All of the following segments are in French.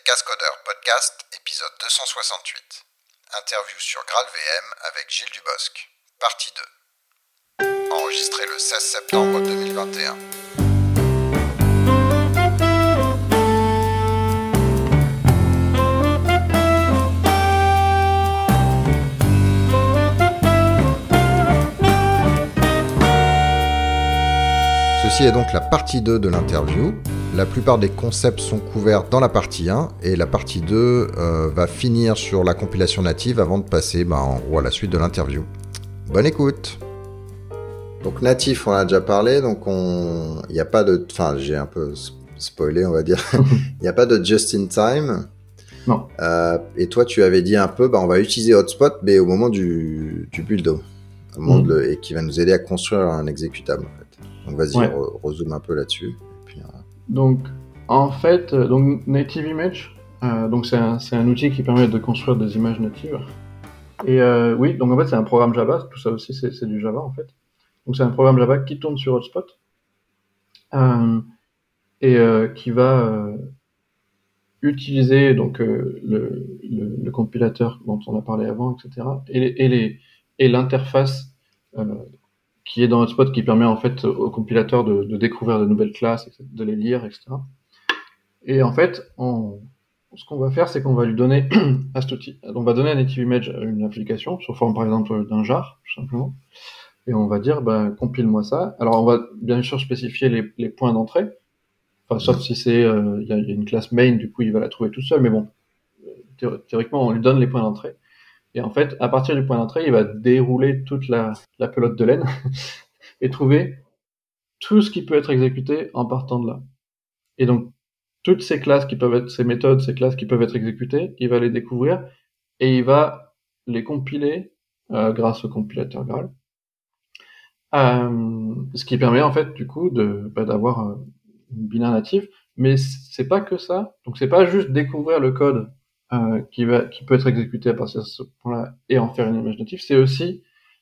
Cascodeur Podcast, épisode 268. Interview sur GraalVM avec Gilles Dubosc, partie 2. Enregistré le 16 septembre 2021. Ceci est donc la partie 2 de l'interview. La plupart des concepts sont couverts dans la partie 1 et la partie 2 va finir sur la compilation native avant de passer en gros à la suite de l'interview. Bonne écoute. Donc natif, on a déjà parlé, donc il n'y a pas de... Enfin, j'ai un peu spoilé, on va dire. Il n'y a pas de just-in-time. Non. Et toi, tu avais dit un peu, on va utiliser Hotspot, mais au moment du build, au moment et qui va nous aider à construire un exécutable, en fait. Donc vas-y, Ouais. rezoome un peu là-dessus. Donc, en fait, Native Image, donc c'est un outil qui permet de construire des images natives. Et oui, donc en fait, c'est un programme Java. Tout ça aussi, c'est du Java, en fait. Donc, c'est un programme Java qui tourne sur Hotspot et qui va utiliser donc le compilateur dont on a parlé avant, etc. Et l'interface qui est dans Hotspot qui permet en fait au compilateur de découvrir de nouvelles classes, de les lire, etc. Et en fait, ce qu'on va faire, c'est qu'on va lui donner à cet outil, on va donner à Native Image une application, sous forme par exemple d'un jar, tout simplement, et on va dire, compile-moi ça. Alors on va bien sûr spécifier les points d'entrée, enfin, sauf si c'est, il y a une classe main, du coup il va la trouver tout seul, mais bon, théoriquement on lui donne les points d'entrée. Et en fait, à partir du point d'entrée, il va dérouler toute la pelote de laine et trouver tout ce qui peut être exécuté en partant de là. Et donc, toutes ces classes qui peuvent être, ces méthodes, ces classes qui peuvent être exécutées, il va les découvrir et il va les compiler grâce au compilateur Graal. Ce qui permet en fait du coup d'avoir une binaire native, mais c'est pas que ça. Donc c'est pas juste découvrir le code qui peut être exécuté à partir de ce point-là et en faire une image native, c'est aussi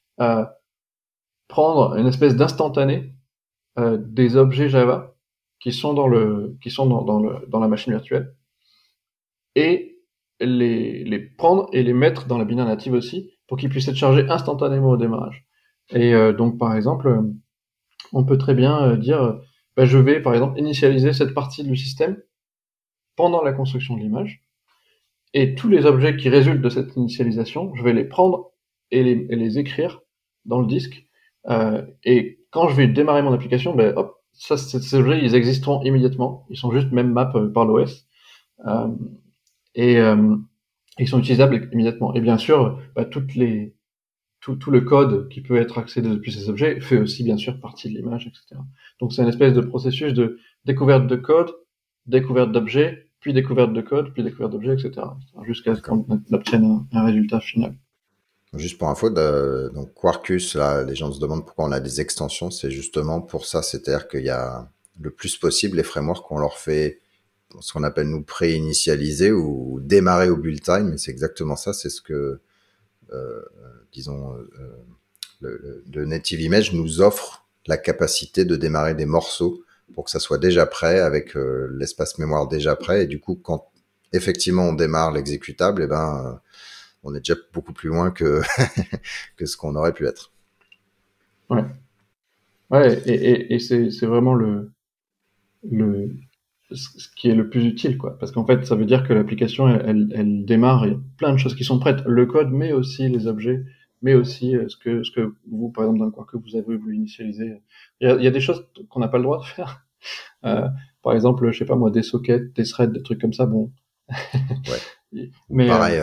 prendre une espèce d'instantané des objets Java qui sont dans la machine virtuelle et les prendre et les mettre dans la binaire native aussi pour qu'ils puissent être chargés instantanément au démarrage. Et donc par exemple, on peut très bien dire je vais par exemple initialiser cette partie du système pendant la construction de l'image et tous les objets qui résultent de cette initialisation, je vais les prendre et les écrire dans le disque et quand je vais démarrer mon application, hop, ces objets, ils existeront immédiatement. Ils sont juste même map par l'OS. Et ils sont utilisables immédiatement. Et bien sûr, tout le code qui peut être accédé depuis ces objets fait aussi bien sûr partie de l'image, etc. Donc c'est une espèce de processus de découverte de code, découverte d'objets, puis découverte de code, puis découverte d'objets, etc. Jusqu'à ce qu'on obtienne un résultat final. Juste pour info, donc Quarkus, là, les gens se demandent pourquoi on a des extensions. C'est justement pour ça, c'est-à-dire qu'il y a le plus possible les frameworks qu'on leur fait ce qu'on appelle nous pré-initialiser ou démarrer au build time. Et c'est exactement ça. C'est ce que, le Native Image nous offre la capacité de démarrer des morceaux pour que ça soit déjà prêt avec l'espace mémoire déjà prêt. Et du coup, quand effectivement on démarre l'exécutable, on est déjà beaucoup plus loin que que ce qu'on aurait pu être. Ouais. Ouais, et c'est vraiment ce qui est le plus utile, quoi. Parce qu'en fait, ça veut dire que l'application, elle démarre, il y a plein de choses qui sont prêtes. Le code, mais aussi les objets, mais aussi ce que vous, par exemple, dans le Quarkus, vous avez voulu initialiser. Il y a des choses qu'on n'a pas le droit de faire. Par exemple, je sais pas moi, des sockets, des threads, des trucs comme ça, bon. Ouais. Mais pareil,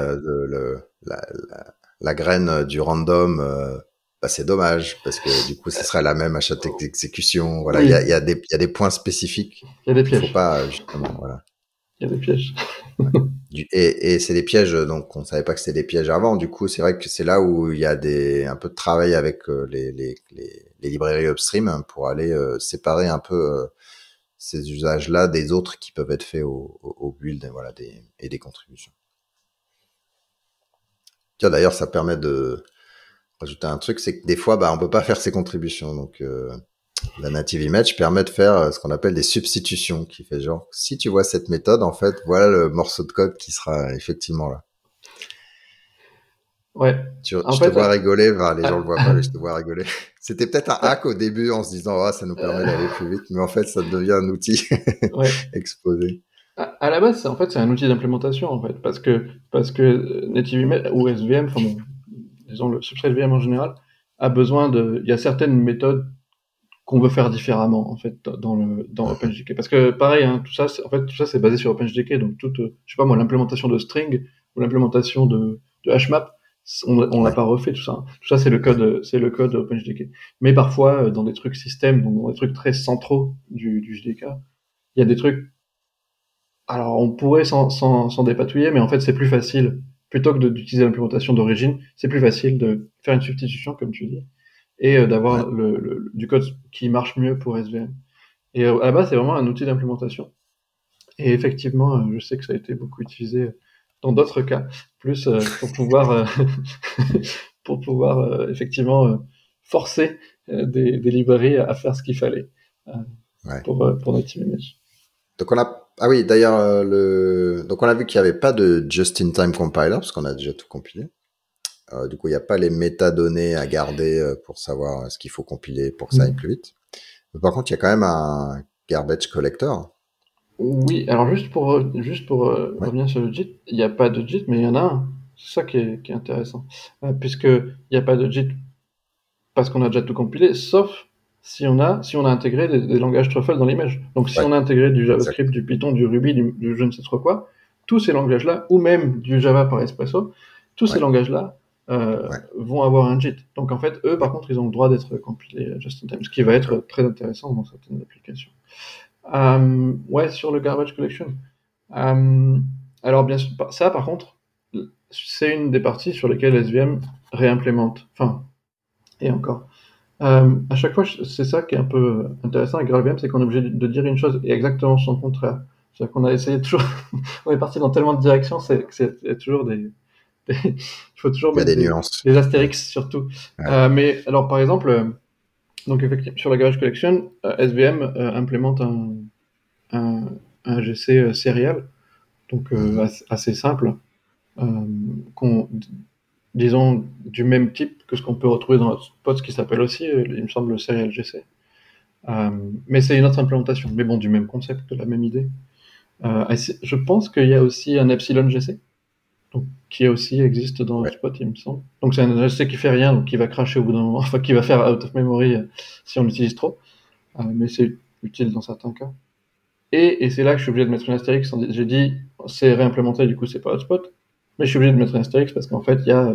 la graine du random, c'est dommage parce que du coup, ce serait la même à chaque exécution. Voilà, oui, il y a des points spécifiques. il y a des Il faut pièges. pas justement, voilà. Il y a des pièges. Ouais. Et c'est des pièges, donc on savait pas que c'était des pièges avant. Du coup, c'est vrai que c'est là où il y a un peu de travail avec les librairies upstream pour aller séparer un peu ces usages-là des autres qui peuvent être faits au build, voilà, et des contributions. Tiens, d'ailleurs, ça permet de rajouter un truc, c'est que des fois, on peut pas faire ces contributions. Donc, La native image permet de faire ce qu'on appelle des substitutions, qui fait genre, si tu vois cette méthode, en fait, voilà le morceau de code qui sera effectivement là. Ouais. En Je te fait, vois rigoler, enfin, les gens le à, voient pas, mais je te vois rigoler. C'était peut-être un hack au début en se disant, oh, ça nous permet d'aller plus vite, mais en fait, ça devient un outil ouais. exposé. À la base, en fait, c'est un outil d'implémentation, en fait, parce que Native Image ou SVM, enfin bon, disons le substrate VM en général, a besoin il y a certaines méthodes qu'on veut faire différemment, en fait, dans OpenJDK. Parce que, pareil, hein, en fait, tout ça, c'est basé sur OpenJDK, donc je sais pas moi, l'implémentation de string ou l'implémentation de HMAP, on l'a Ouais, pas refait, tout ça, hein. Tout ça, c'est le code OpenJDK. Mais parfois, dans des trucs système, dans des trucs très centraux du JDK, il y a des trucs, alors on pourrait s'en dépatouiller, mais en fait, c'est plus facile, plutôt que d'utiliser l'implémentation d'origine, c'est plus facile de faire une substitution, comme tu dis, et ouais. d'avoir du code qui marche mieux pour SVM. Et à la base, c'est vraiment un outil d'implémentation. Et effectivement, je sais que ça a été beaucoup utilisé dans d'autres cas, plus pour pouvoir, pour pouvoir effectivement forcer des librairies à faire ce qu'il fallait euh, Ouais. pour Native Image. Donc on a, ah oui, d'ailleurs, donc on a vu qu'il n'y avait pas de just-in-time compiler, parce qu'on a déjà tout compilé. Du coup, il n'y a pas les métadonnées à garder pour savoir ce qu'il faut compiler pour que ça aille Mm. plus vite. Mais par contre, il y a quand même un garbage collector. Oui, alors juste pour Ouais. revenir sur le JIT, il n'y a pas de JIT, mais il y en a un. C'est ça qui est intéressant. Puisque il n'y a pas de JIT parce qu'on a déjà tout compilé, sauf si on a intégré des langages truffles dans l'image. Donc si Ouais, on a intégré du exact. JavaScript, du Python, du Ruby, du je ne sais trop quoi, tous ces langages-là, ou même du Java par Espresso, tous ces Ouais, langages-là ouais, vont avoir un JIT. Donc en fait, eux, ouais. par contre, ils ont le droit d'être compilés just in time, ce qui va être D'accord. très intéressant dans certaines applications. Ouais, sur le garbage collection. Euh, alors bien sûr, ça par contre, c'est une des parties sur lesquelles SVM réimplémente. Enfin, et encore. À chaque fois, c'est ça qui est un peu intéressant avec GraalVM, c'est qu'on est obligé de dire une chose et exactement son contraire. C'est-à-dire qu'on a essayé toujours, on est parti dans tellement de directions, il y a toujours il faut toujours Il y a mettre des nuances. des Ouais, astérix surtout. ouais. Mais alors, par exemple, donc effectivement, sur la Garage Collection, SVM implémente un, un GC serial, donc Mhm. assez simple, euh, qu'on, disons, du même type que ce qu'on peut retrouver dans notre spot qui s'appelle aussi, il me semble, le serial GC. Euh, mais c'est une autre implémentation, mais bon, du même concept, de la même idée. Je pense qu'il y a aussi un Epsilon GC, donc, qui aussi existe dans Ouais, Hotspot, il me semble. Donc c'est un GC qui fait rien, donc qui va cracher au bout d'un moment, enfin qui va faire out of memory si on l'utilise trop, mais c'est utile dans certains cas. Et c'est là que je suis obligé de mettre une astérix. J'ai dit c'est réimplémenté, du coup c'est pas Hotspot, mais je suis obligé de mettre une astérix parce qu'en fait il y a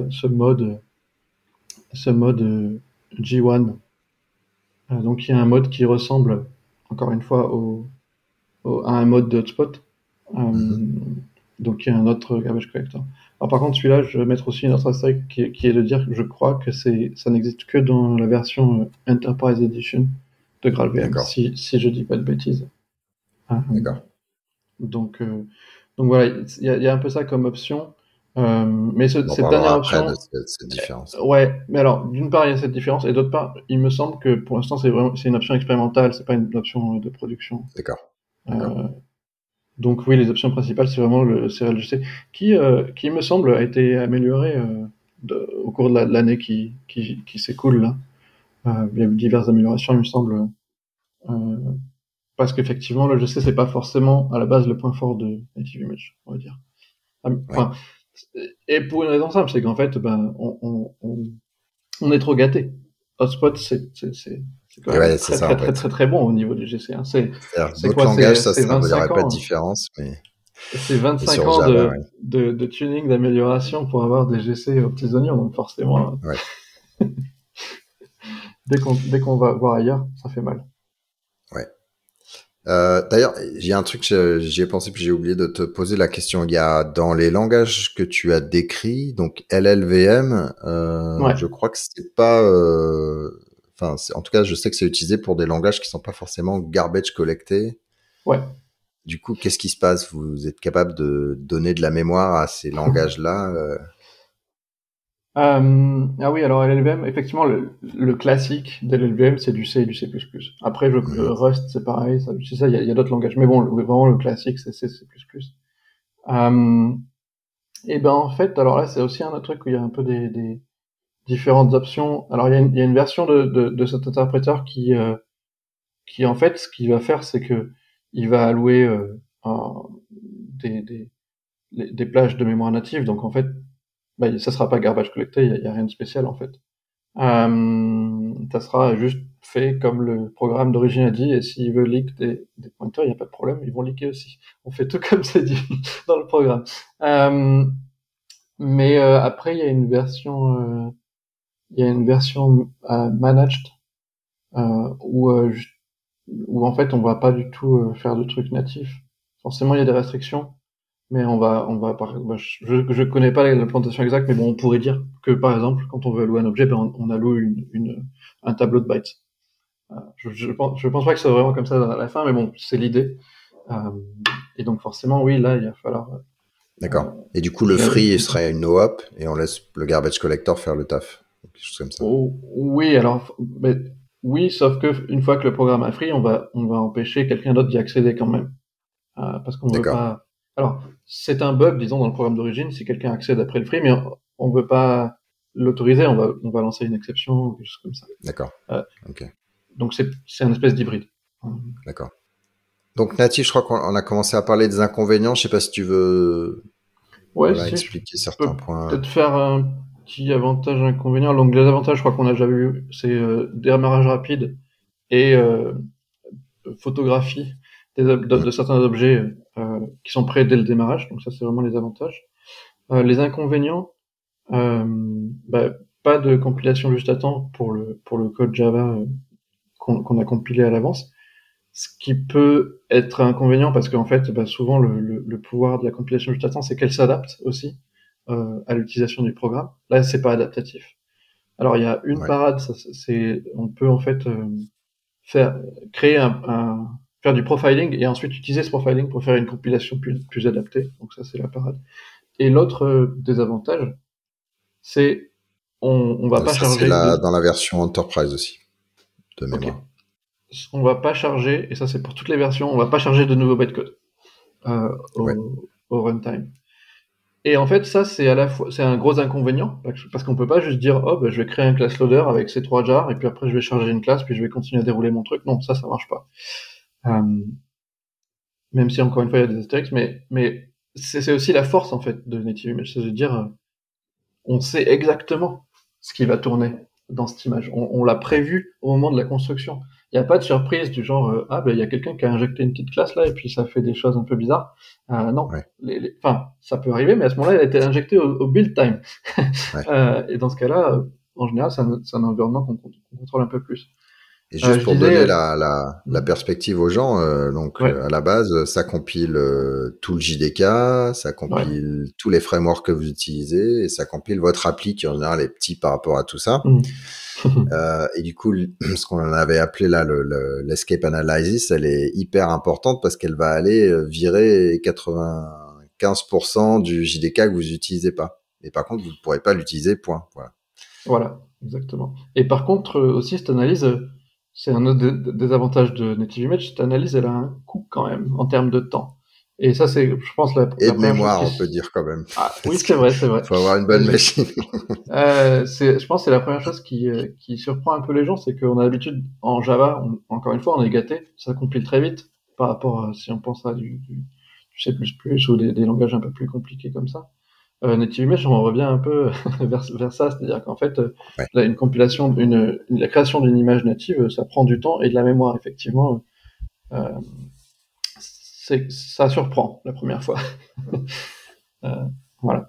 ce mode G1. Donc il y a un mode qui ressemble encore une fois à un mode de hotspot. mhm. Euh, donc il y a un autre garbage collector. Alors par contre celui-là, je vais mettre aussi une autre asterisk qui est de dire que je crois que ça n'existe que dans la version Enterprise Edition de GraalVM, D'accord, si je dis pas de bêtises. Euh, d'accord. donc, euh, donc voilà, il y a un peu ça comme option. Mais On en cette dernière parlera après de option, cette différence. ouais, mais alors d'une part il y a cette différence et d'autre part il me semble que pour l'instant c'est une option expérimentale, c'est pas une option de production. D'accord, d'accord. Euh, Donc oui, les options principales, c'est vraiment le Serial GC, qui me semble a été amélioré au cours de l'année qui s'écoule là. Il y a eu diverses améliorations, il me semble, euh, parce qu'effectivement, le GC, c'est pas forcément à la base le point fort de Native Image, on va dire. Ouais. Enfin, et pour une raison simple, c'est qu'en fait, ben, on est trop gâté. Hotspot, c'est quand Et même ouais, c'est ça en fait. très bon au niveau du GC, hein. C'est-à-dire, C'est d'autres quoi? langages, ça, C'est il n'y aurait 25 pas de ans. différence, C'est mais 25 sur ans Java, ouais. de tuning, d'amélioration pour avoir des GC aux petits oignons, donc forcément, Ouais. dès qu'on va voir ailleurs, ça fait mal. Ouais. D'ailleurs, il y a un truc, j'y ai pensé puis j'ai oublié de te poser la question. Il y a dans les langages que tu as décrits, donc LLVM, Ouais, je crois que c'est pas, enfin, en tout cas, je sais que c'est utilisé pour des langages qui sont pas forcément garbage collectés. ouais. Du coup, qu'est-ce qui se passe? Vous êtes capable de donner de la mémoire à ces langages-là? Ah oui, alors LLVM, effectivement, le classique de l'LLVM, c'est du C et du C++. Après, Mhm. Rust, c'est pareil, ça, c'est ça, il y a d'autres langages. Mais bon, vraiment, le classique, c'est C, C++. Euh, et ben, en fait, alors là, c'est aussi un autre truc où il y a un peu des différentes options. Alors, il y a une version de cet interpréteur qui, en fait, ce qu'il va faire, c'est que il va allouer des, des, des plages de mémoire native. Donc, en fait, bah, ça sera pas garbage collecté, il y a rien de spécial, en fait. Ça sera juste fait comme le programme d'origine a dit, et s'ils veulent leak des pointeurs, il n'y a pas de problème, ils vont leaker aussi. On fait tout comme c'est dit dans le programme. Euh, mais après, il y a une version managed où en fait on va pas du tout faire de trucs natifs. Forcément, il y a des restrictions, mais bah, je connais pas l'implantation exacte, mais bon, on pourrait dire que par exemple, quand on veut allouer un objet, ben on alloue un tableau de bytes. Je pense pas que ce soit vraiment comme ça à la fin, mais bon, c'est l'idée. Euh, et donc forcément, oui, là, il va falloir D'accord. Et du coup, le gérer free tout ça. serait une no-op et on laisse le garbage collector faire le taf. Quelque chose comme ça. Oh, oui, alors, mais, oui, sauf que une fois que le programme est free, on va empêcher quelqu'un d'autre d'y accéder quand même, parce qu'on veut D'accord. pas. Alors, c'est un bug, disons, dans le programme d'origine, si quelqu'un accède après le free, mais on veut pas l'autoriser, on va lancer une exception, ou quelque chose comme ça. D'accord. Euh, Ok. donc c'est un espèce d'hybride. D'accord. Donc natif, je crois qu'on a commencé à parler des inconvénients. Je sais pas si tu veux, Ouais, voilà, si, je expliquer peux certains points. peut-être faire un petit avantage inconvénient. Donc les avantages, je crois qu'on a déjà vu, c'est démarrage rapide et photographie de Mm. certains objets qui sont prêts dès le démarrage. Donc ça, c'est vraiment les avantages. Les inconvénients, euh, bah, pas de compilation juste à temps pour le code Java qu'on a compilé à l'avance. Ce qui peut être inconvénient parce qu'en fait, bah, souvent le pouvoir de la compilation juste à temps, c'est qu'elle s'adapte aussi à l'utilisation du programme. Là, c'est pas adaptatif. Alors il y a une Ouais. parade, c'est on peut en fait faire créer faire du profiling et ensuite utiliser ce profiling pour faire une compilation plus adaptée. Donc ça, c'est la parade. Et l'autre désavantage, c'est on va pas Ça, c'est charger là de dans la version Enterprise aussi, de ok, mémoire. on va pas charger et ça c'est pour toutes les versions, on va pas charger de nouveaux bytecode Ouais. au runtime. Et en fait, ça, c'est à la fois, c'est un gros inconvénient, parce qu'on peut pas juste dire, oh, bah, je vais créer un class loader avec ces trois jars, et puis après, je vais charger une classe, puis je vais continuer à dérouler mon truc. Non, ça marche pas. Euh, Même si, encore une fois, il y a des astérisques, mais c'est aussi la force, en fait, de Native Image, c'est de dire, on sait exactement ce qui va tourner dans cette image. On l'a Ouais. prévu au moment de la construction. Il n'y a pas de surprise du genre ah ben il y a quelqu'un qui a injecté une petite classe là et puis ça fait des choses un peu bizarres. Non, Ouais. enfin ça peut arriver, mais à ce moment-là, elle a été injectée au build time. Ouais. Et dans ce cas-là, en général, c'est un environnement qu'on contrôle un peu plus. Et juste Je pour disais, donner la mhm, perspective aux gens, donc ouais, à la base, ça compile tout le JDK, ça ouais, compile tous les frameworks que vous utilisez, et ça compile votre appli qui en général est petit par rapport à tout ça. mhm. Et du coup, ce qu'on avait appelé là l'escape analysis, elle est hyper importante parce qu'elle va aller virer 95% du JDK que vous utilisez pas. Et par contre, vous ne pourrez pas l'utiliser, point. Voilà. Voilà, exactement. Et par contre, aussi, cette analyse, c'est un autre des avantages de Native Image, cette analyse, elle a un coût quand même, en termes de temps. Et ça, c'est, je pense, Et la de première chose mémoire, qui... on peut dire quand même. Ah, oui, Parce c'est que vrai, c'est vrai. faut avoir une Euh, bonne je, machine. je pense que c'est la première chose qui surprend un peu les gens, c'est qu'on a l'habitude, en Java, encore une fois, on est gâté, ça compile très vite, par rapport à, si on pense à du C++ ou des langages un peu plus compliqués comme ça. Native Image, on revient un peu vers ça, c'est-à-dire qu'en fait, Ouais. là, une compilation, la création d'une image native, ça prend du temps et de la mémoire, effectivement. Euh, ça surprend la première fois. Euh, voilà.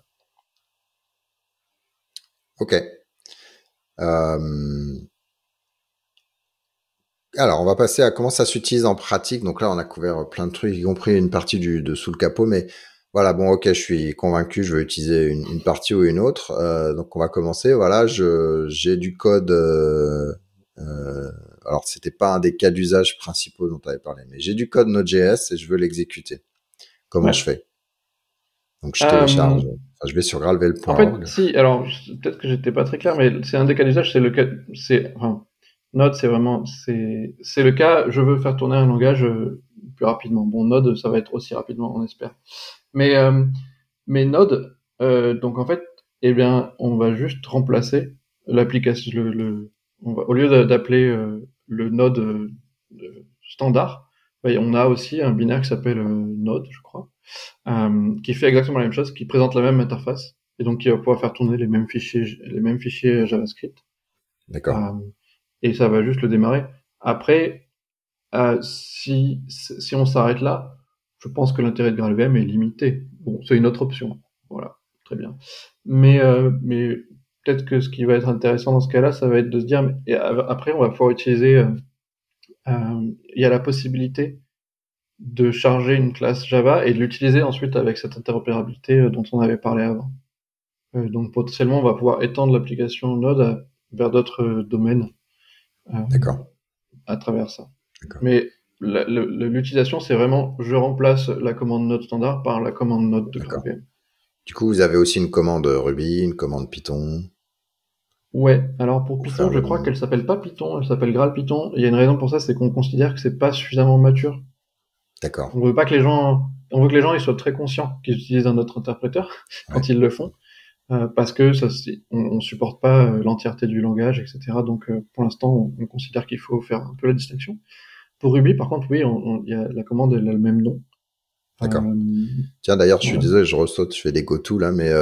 Ok. Euh, alors, on va passer à comment ça s'utilise en pratique. Donc là, on a couvert plein de trucs, y compris une partie de sous le capot. Mais voilà, bon, ok, je suis convaincu, je veux utiliser une partie ou une autre. Donc, on va commencer. Voilà, j'ai du code. Euh, alors, c'était pas un des cas d'usage principaux dont tu avais parlé, mais j'ai du code Node.js et je veux l'exécuter. Comment je Ouais. fais? Donc, je Euh, télécharge. Enfin, je vais sur En fait, gravell.org. si, alors peut-être que j'étais pas très clair, mais c'est un des cas d'usage, c'est le cas, enfin, Node, c'est vraiment, c'est le cas, je veux faire tourner un langage plus rapidement. Bon, Node, ça va être aussi rapidement, on espère. Mais, euh, mais Node, donc en fait, eh bien, on va juste remplacer l'application, au lieu d'appeler le Node standard, on a aussi un binaire qui s'appelle Node, je crois, qui fait exactement la même chose, qui présente la même interface, et donc qui va pouvoir faire tourner les mêmes fichiers JavaScript, D'accord. euh, et ça va juste le démarrer. Après, si on s'arrête là, je pense que l'intérêt de GraalVM est limité. Bon, c'est une autre option. Voilà, très bien. Mais peut-être que ce qui va être intéressant dans ce cas-là, ça va être de se dire, après, on va pouvoir utiliser, il y a la possibilité de charger une classe Java et de l'utiliser ensuite avec cette interopérabilité dont on avait parlé avant. Donc potentiellement, on va pouvoir étendre l'application Node vers d'autres domaines euh, D'accord. à travers ça. D'accord. Mais l'utilisation, c'est vraiment je remplace la commande Node standard par la commande Node de D'accord. GraalVM. Du coup, vous avez aussi une commande Ruby, une commande Python Ouais, alors pour pour Python, faire je le. crois qu'elle s'appelle pas Python, elle s'appelle GraalPython. Il y a une raison pour ça, c'est qu'on considère que c'est pas suffisamment mature. D'accord. On veut pas que les gens, on veut que les gens ils soient très conscients qu'ils utilisent un autre interpréteur Ouais. quand ils le font. Parce que on supporte pas l'entièreté du langage, etc. Donc pour l'instant, on considère qu'il faut faire un peu la distinction. Pour Ruby, par contre, oui, la commande elle a le même nom. D'accord. Euh, Tiens, d'ailleurs, je suis voilà. désolé, je ressaute, je fais des go-to là, mais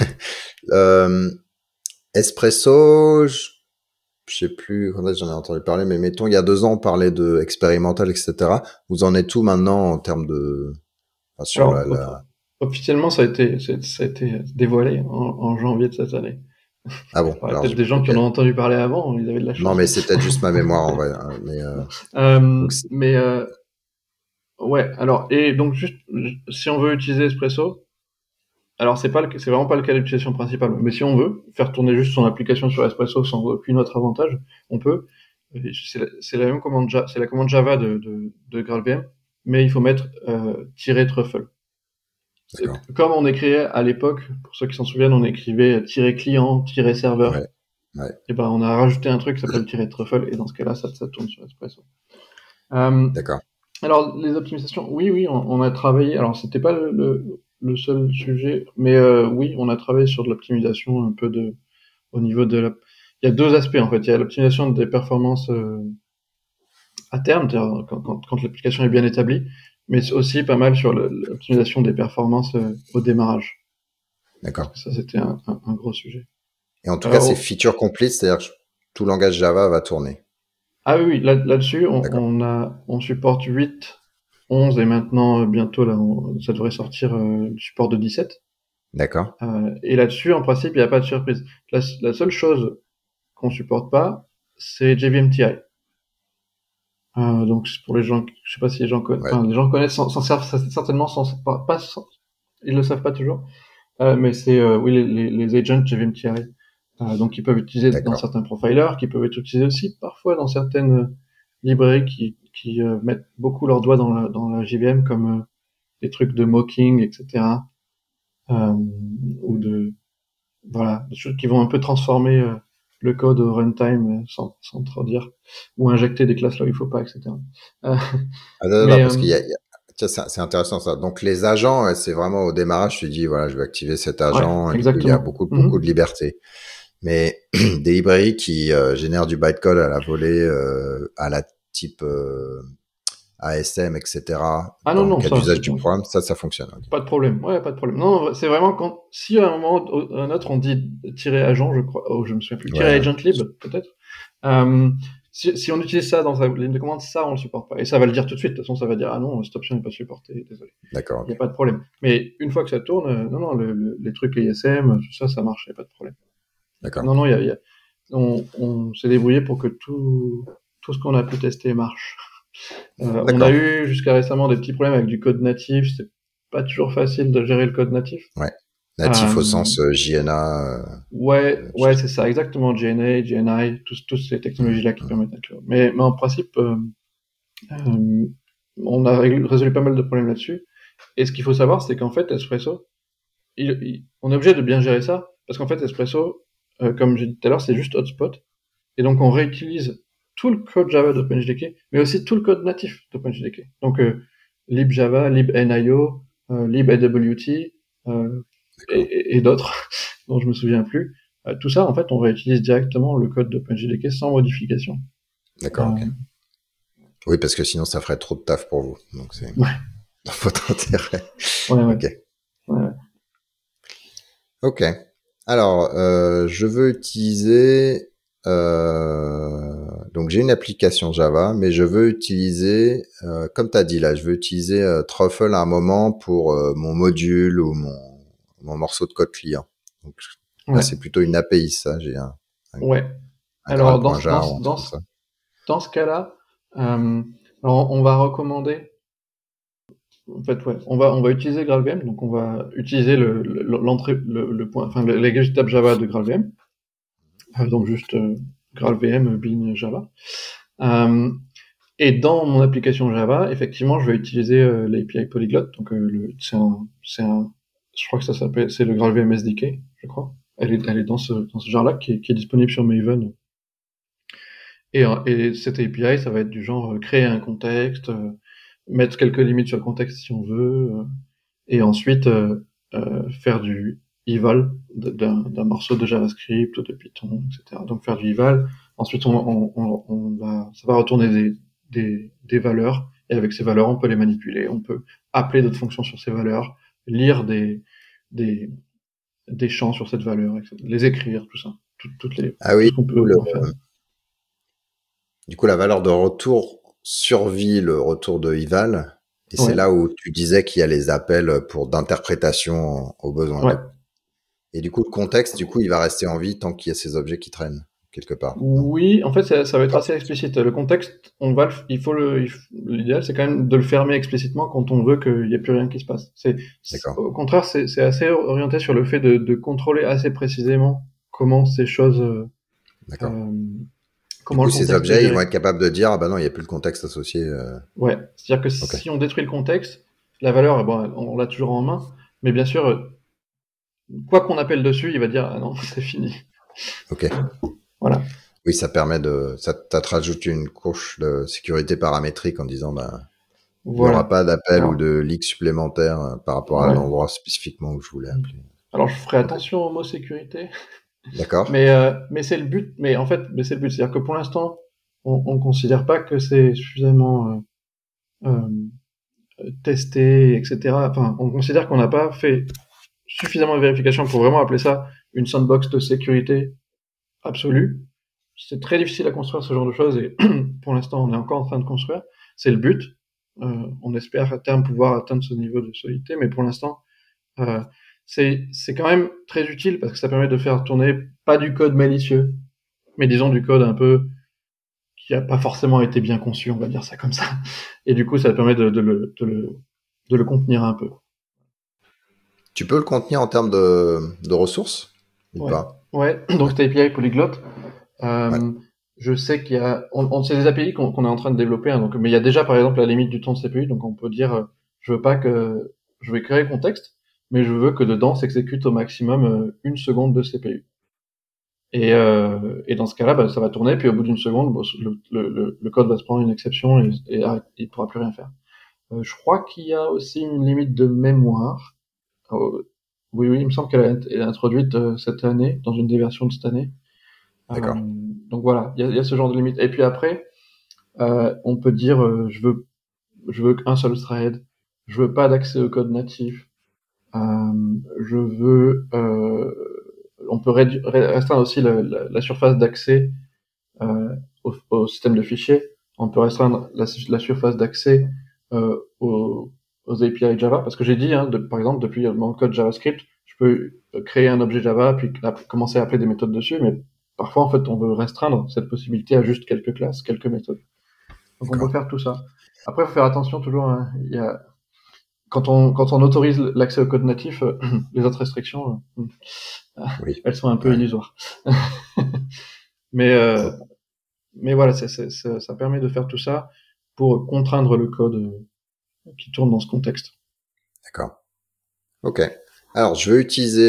euh, Espresso, je sais plus quand est-ce que j'en ai entendu parler, mais mettons, il y a 2 ans, on parlait de expérimental, etc. Vous en êtes où maintenant en termes de, enfin, sur Alors, officiellement, ça a été dévoilé en janvier de cette année. Ah bon, Il y a alors, peut-être des gens ok. qui en ont entendu parler avant, ils avaient de la Non, chance mais peut-être. c'est peut-être juste ma mémoire en vrai, hein, mais Euh, donc, mais ouais, alors, et donc juste, si on veut utiliser Espresso, alors c'est vraiment pas le cas d'utilisation principale, mais si on veut faire tourner juste son application sur Espresso sans aucun autre avantage, on peut. C'est la même commande, c'est la commande Java de GraalVM, mais il faut mettre -truffle. d'accord. Comme on écrivait à l'époque, pour ceux qui s'en souviennent, on écrivait -client, Ouais, -serveur. ouais, Et ben, on a rajouté un truc qui s'appelle -truffle, et dans ce cas-là, ça tourne sur Espresso. Euh, d'accord. alors, les optimisations, oui, on a travaillé. Alors, c'était pas le seul sujet, mais oui, on a travaillé sur de l'optimisation un peu au niveau de la. Il y a deux aspects en fait. Il y a l'optimisation des performances à terme, c'est-à-dire quand l'application est bien établie, mais c'est aussi pas mal sur l'optimisation des performances au démarrage, parce D'accord. que ça, c'était un gros sujet. Et en tout cas, c'est Euh, feature complete, c'est-à-dire que tout langage Java va tourner. Ah oui, là-dessus, D'accord. on supporte 8, 11 et maintenant, bientôt, là, ça devrait sortir le support de 17. D'accord. Et là-dessus, en principe, il n'y a pas de surprise. La seule chose qu'on supporte pas, c'est JVMTI. Donc, c'est pour les gens, je sais pas si les gens connaissent, Ouais. enfin, les gens connaissent, s'en servent certainement ils le savent pas toujours. Mais c'est, oui, les agents JVMTI. Donc, qui peuvent être utilisés dans D'accord. certains profilers, qui peuvent être utilisés aussi parfois dans certaines librairies qui mettent beaucoup leurs doigts dans la JVM, comme des trucs de mocking, etc. Euh, ou de voilà, des choses qui vont un peu transformer le code au runtime sans trop dire, ou injecter des classes là où il faut pas, etc. Euh, Ah, non, non, non, mais parce tiens, c'est intéressant ça. Donc les agents, c'est vraiment au démarrage, tu dis voilà, je vais activer cet ouais, agent et du coup il y a exactement. beaucoup beaucoup Mhm. de liberté. Mais des librairies qui génèrent du bytecode à la volée, à la type ASM, etc. Ah non, Dans le non, cas ça d'usage c'est du bon. programme, ça fonctionne. Ok. Pas de problème. Ouais, pas de problème. Non, c'est vraiment quand, si à un moment ou un autre on dit tirer agent, je crois, oh, je me souviens plus, tirer Ouais, agent lib, peut-être. Euh, si on utilise ça dans sa ligne de commande, ça on le supporte pas. Et ça va le dire tout de suite. De toute façon, ça va dire ah non, cette option n'est pas supportée, désolé. d'accord, Il y a ok. pas de problème. Mais une fois que ça tourne, non, non, les trucs ISM, tout ça, ça marche, y a pas de problème. D'accord. Non, non, on s'est débrouillé pour que tout ce qu'on a pu tester marche. On a D'accord. eu jusqu'à récemment des petits problèmes avec du code natif. C'est pas toujours facile de gérer le code natif. Ouais. Natif au Euh, sens JNA. ouais, c'est ça, exactement. GNA, GNI, toutes ces technologies-là qui permettent d'inclure. Mais en principe, euh, on a résolu pas mal de problèmes là-dessus. Et ce qu'il faut savoir, c'est qu'en fait, Espresso, on est obligé de bien gérer ça, parce qu'en fait, Espresso, comme j'ai dit tout à l'heure, c'est juste hotspot. Et donc, on réutilise tout le code Java d'OpenJDK, mais aussi tout le code natif d'OpenJDK. Donc, libjava, libnio, libawt, et d'autres dont je me souviens plus. Tout ça, en fait, on réutilise directement le code d'OpenJDK sans modification. D'accord, ok. Oui, parce que sinon, ça ferait trop de taf pour vous. Donc, c'est Ouais. dans votre intérêt. Ouais. Ok. Ouais. Ok. Alors, je veux utiliser... donc, j'ai une application Java, mais je veux utiliser, comme tu as dit là, je veux utiliser Truffle à un moment pour mon module ou mon morceau de code client. Donc, là, Ouais. c'est plutôt une API, ça. J'ai Ouais. un Alors, dans, ce- dans, Graal.jar ou ce- un truc dans, comme ce- ça. dans ce cas-là, alors on va recommander. En fait, ouais, on va utiliser GraalVM, donc on va utiliser l'entrée, le point, enfin, l'exécutable Java de GraalVM. Donc juste GraalVM bin Java. Euh, et dans mon application Java, effectivement, je vais utiliser l'API Polyglot. Donc je crois que ça s'appelle, c'est le GraalVM SDK, je crois. Elle est dans ce genre-là qui est disponible sur Maven. Et cette API, ça va être du genre créer un contexte, mettre quelques limites sur le contexte si on veut, et ensuite faire du eval d'un morceau de JavaScript ou de Python, etc. Donc faire du eval. Ensuite, ça va retourner des valeurs, et avec ces valeurs, on peut les manipuler, on peut appeler d'autres fonctions sur ces valeurs, lire des, des champs sur cette valeur, etc., les écrire, tout ça, Ah tout oui, ce qu'on peut en faire. du coup, la valeur de retour survit le retour de eval. Et c'est Ouais, là où tu disais qu'il y a les appels pour d'interprétation aux besoins. ouais. Et du coup, le contexte, du coup, il va rester en vie tant qu'il y a ces objets qui traînent quelque part, non? Oui, en fait, ça va être assez explicite. Le contexte, l'idéal, c'est quand même de le fermer explicitement quand on veut qu'il n'y ait plus rien qui se passe. D'accord, Au contraire, c'est assez orienté sur le fait de contrôler assez précisément comment ces choses, d'accord. euh, Du comment coup, le ces contexte est objets, ils vont géré. être capables de dire, ah bah non, il n'y a plus le contexte associé. Ouais, c'est-à-dire que Ok, si on détruit le contexte, la valeur, bon, on l'a toujours en main, mais bien sûr, quoi qu'on appelle dessus, il va dire, ah non, c'est fini. ok. Voilà. Oui, ça te rajoute une couche de sécurité paramétrique en disant, bah, il n'y aura Voilà. pas d'appel ou Alors, de leak supplémentaire par rapport à ouais. l'endroit spécifiquement où je voulais appeler. Alors, je ferai Ok. attention au mot sécurité. D'accord. Mais c'est le but. Mais en fait, c'est le but. C'est-à-dire que pour l'instant, on considère pas que c'est suffisamment testé, etc. Enfin, on considère qu'on n'a pas fait suffisamment de vérification pour vraiment appeler ça une sandbox de sécurité absolue. C'est très difficile à construire ce genre de choses et pour l'instant, on est encore en train de construire. C'est le but. On espère à terme pouvoir atteindre ce niveau de solidité, mais pour l'instant, euh, c'est quand même très utile parce que ça permet de faire tourner pas du code malicieux, mais disons du code un peu qui a pas forcément été bien conçu, on va dire ça comme ça. Et du coup, ça permet de le contenir un peu. Tu peux le contenir en termes de ressources ou Ouais. pas? Ouais. Donc, cette API Polyglot, Ouais, euh, je sais qu'il y a, c'est des API qu'on est en train de développer, hein, donc, mais il y a déjà, par exemple, la limite du temps de CPU, donc on peut dire, je veux pas que, je vais créer le contexte, mais je veux que dedans s'exécute au maximum 1 seconde de CPU. Et dans ce cas-là, bah, ça va tourner, puis au bout d'une seconde, bon, le code va se prendre une exception et il pourra plus rien faire. Je crois qu'il y a aussi une limite de mémoire. Oui, oui, il me semble qu'elle est introduite cette année, dans une des versions de cette année. d'accord. Donc voilà, il y a ce genre de limite. Et puis après, on peut dire, je veux qu'un seul thread, je veux pas d'accès au code natif, je veux, on peut restreindre aussi la surface d'accès au système de fichiers. On peut restreindre la surface d'accès aux API Java, parce que j'ai dit, hein, par exemple, depuis mon code JavaScript, je peux créer un objet Java, puis commencer à appeler des méthodes dessus, mais parfois, en fait, on veut restreindre cette possibilité à juste quelques classes, quelques méthodes. Donc, on peut D'accord. faire tout ça. Après, il faut faire attention toujours, hein, quand on autorise l'accès au code natif, les autres restrictions, Oui. elles sont un peu Ouais. illusoires. mais, euh, Oh, mais voilà, ça permet de faire tout ça pour contraindre le code qui tourne dans ce contexte. d'accord. Ok. Alors, je vais utiliser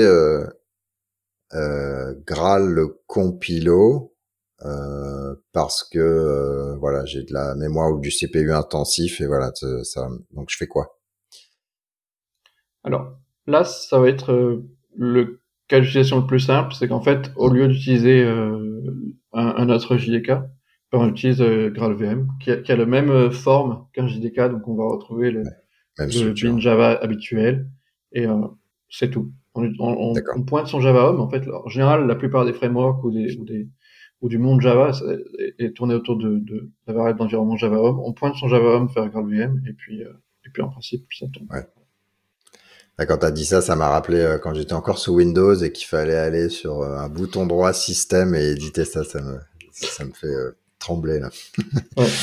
Graal le compilo parce que voilà, j'ai de la mémoire ou du CPU intensif et voilà, ça. Donc, je fais quoi? Alors, là, ça va être le cas d'utilisation le plus simple, c'est qu'en fait, au Hmm. lieu d'utiliser un autre JDK, on utilise GraalVM, qui a la même forme qu'un JDK, donc on va retrouver Ouais, même le bin structure. Java habituel, et c'est tout. D'accord. On pointe son Java Home, en fait, en général, la plupart des frameworks ou du monde Java est tourné autour de la variable d'environnement Java Home. On pointe son Java Home vers GraalVM, et puis en principe, ça tourne. Ouais. Là, quand t'as dit ça, ça m'a rappelé quand j'étais encore sous Windows et qu'il fallait aller sur un bouton droit système et éditer ça. Ça me fait trembler là. Ouais.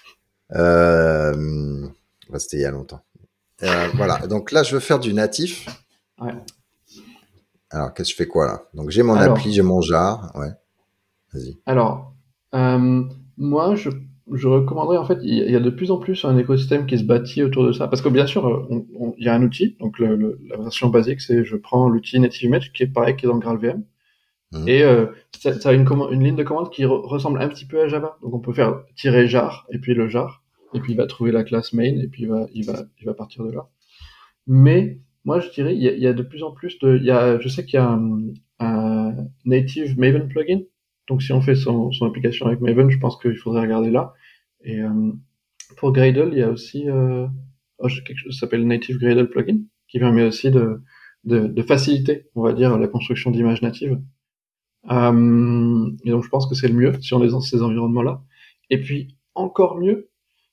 Bah, c'était il y a longtemps. Voilà. Donc là, je veux faire du natif. Ouais. Alors, qu'est-ce que je fais quoi là? Donc j'ai mon appli, Alors, j'ai mon jar. Ouais. Vas-y. alors, euh, moi, je recommanderais, en fait, il y a de plus en plus un écosystème qui se bâtit autour de ça, parce que bien sûr, il y a un outil, donc la version basique, c'est je prends l'outil Native Image, qui est pareil, qui est dans GraalVM, Mhm. et ça a une ligne de commande qui ressemble un petit peu à Java, donc on peut faire tirer jar, et puis le jar, et puis il va trouver la classe main, et puis il va partir de là. Mais moi, je dirais, il y a de plus en plus je sais qu'il y a un native Maven plugin. Donc, si on fait son application avec Maven, je pense qu'il faudrait regarder là. Et pour Gradle, il y a aussi quelque chose qui s'appelle Native Gradle plugin, qui permet aussi de faciliter, on va dire, la construction d'images natives. Et donc, je pense que c'est le mieux si on est dans ces environnements-là. Et puis, encore mieux,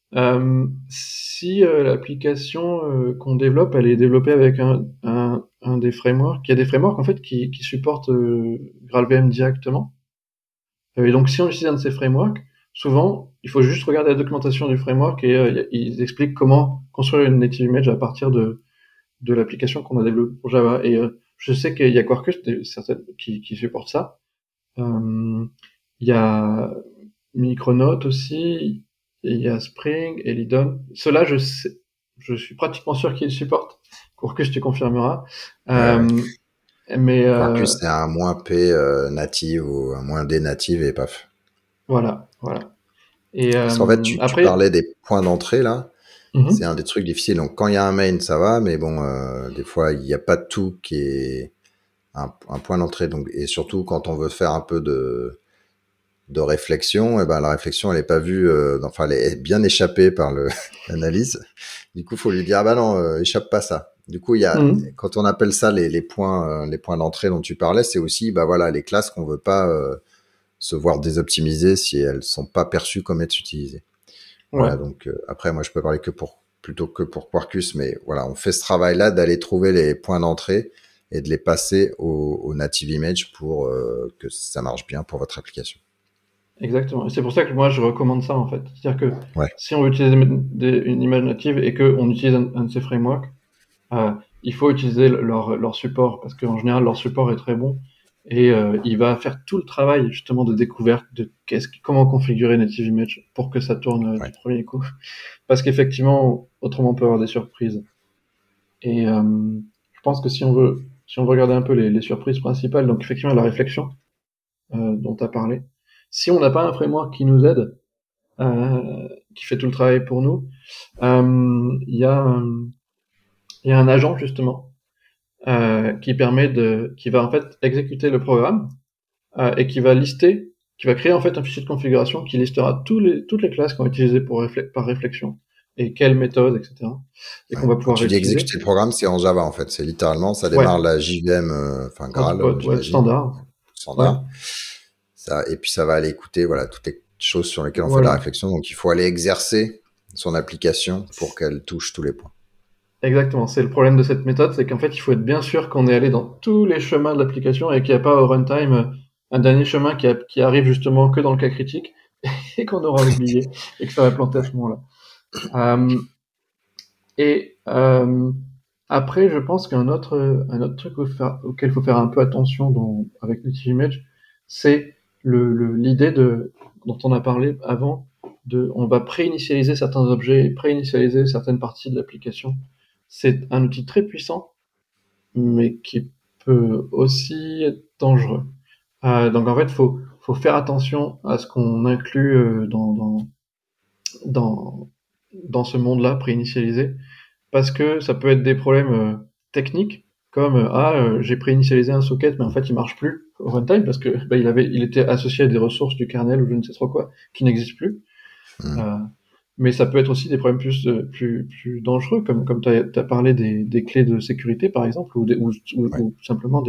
si l'application qu'on développe, elle est développée avec un des frameworks, il y a des frameworks en fait qui supportent GraalVM directement. Et donc si on utilise un de ces frameworks, souvent il faut juste regarder la documentation du framework et ils expliquent comment construire une native image à partir de l'application qu'on a développée pour Java. Et je sais qu'il y a Quarkus certaines, qui supporte ça. Euh, il y a Micronaut aussi, et il y a Spring, Elidon. Ceux-là, je suis pratiquement sûr qu'ils le supportent. Quarkus, tu confirmeras. Ouais, ouais. Euh, mais Quarkus, c'est un moins P native ou un moins D native et paf. voilà, voilà. Et Parce qu'en fait, tu après, parlais des points d'entrée là. C'est mhm, un des trucs difficiles. Donc quand il y a un main, ça va, mais bon, des fois, il n'y a pas de tout qui est un point d'entrée. Donc, et surtout quand on veut faire un peu de réflexion, et ben la réflexion elle est pas vue, enfin elle est bien échappée par le l'analyse. Du coup, faut lui dire ah bah non, échappe pas ça. Du coup, il y a mhm, quand on appelle ça les points d'entrée dont tu parlais, c'est aussi bah voilà les classes qu'on veut pas se voir désoptimisées si elles sont pas perçues comme être utilisées. ouais, Voilà donc après moi je peux parler que pour plutôt que pour Quarkus, mais voilà on fait ce travail là d'aller trouver les points d'entrée et de les passer au native image pour que ça marche bien pour votre application. exactement. Et c'est pour ça que moi, je recommande ça, en fait. C'est-à-dire que Ouais. si on veut utiliser une image native et qu'on utilise un de ces frameworks, Euh, il faut utiliser leur support parce qu'en général leur support est très bon et il va faire tout le travail justement de découverte de comment configurer Native Image pour que ça tourne du Ouais. premier coup. Parce qu'effectivement, autrement on peut avoir des surprises. Et je pense que si on veut regarder un peu les surprises principales, donc effectivement la réflexion dont tu as parlé, si on n'a pas un framework qui nous aide, qui fait tout le travail pour nous, il y a un agent justement qui va en fait exécuter le programme et qui va créer en fait un fichier de configuration qui listera toutes les classes qu'on va utiliser par réflexion et quelles méthodes, etc. et qu'on Ouais. va Quand pouvoir tu dis réutiliser. exécuter le programme, c'est en Java en fait. C'est littéralement, ça Ouais, démarre la JVM, enfin par Graal, default, ouais, j'imagine, standard. Ouais, standard. Ça, et puis ça va aller écouter voilà toutes les choses sur lesquelles on fait de la voilà. réflexion. Donc il faut aller exercer son application pour qu'elle touche tous les points. Exactement. C'est le problème de cette méthode, c'est qu'en fait, il faut être bien sûr qu'on est allé dans tous les chemins de l'application et qu'il n'y a pas au runtime un dernier chemin qui arrive justement que dans le cas critique et qu'on aura oublié et que ça va planter à Ouais. ce moment-là. Euh, Et après, je pense un autre truc auquel il faut faire un peu attention avec Native Image, c'est l'idée dont on a parlé avant, on va préinitialiser certains objets et préinitialiser certaines parties de l'application. C'est un outil très puissant, mais qui peut aussi être dangereux. Donc en fait, faut faire attention à ce qu'on inclut dans, dans ce monde-là préinitialisé, parce que ça peut être des problèmes techniques, comme j'ai préinitialisé un socket, mais en fait il marche plus au runtime parce que il était associé à des ressources du kernel ou je ne sais trop quoi qui n'existent plus. Euh, mais ça peut être aussi des problèmes plus dangereux, comme tu as parlé des clés de sécurité par exemple, Ouais. ou simplement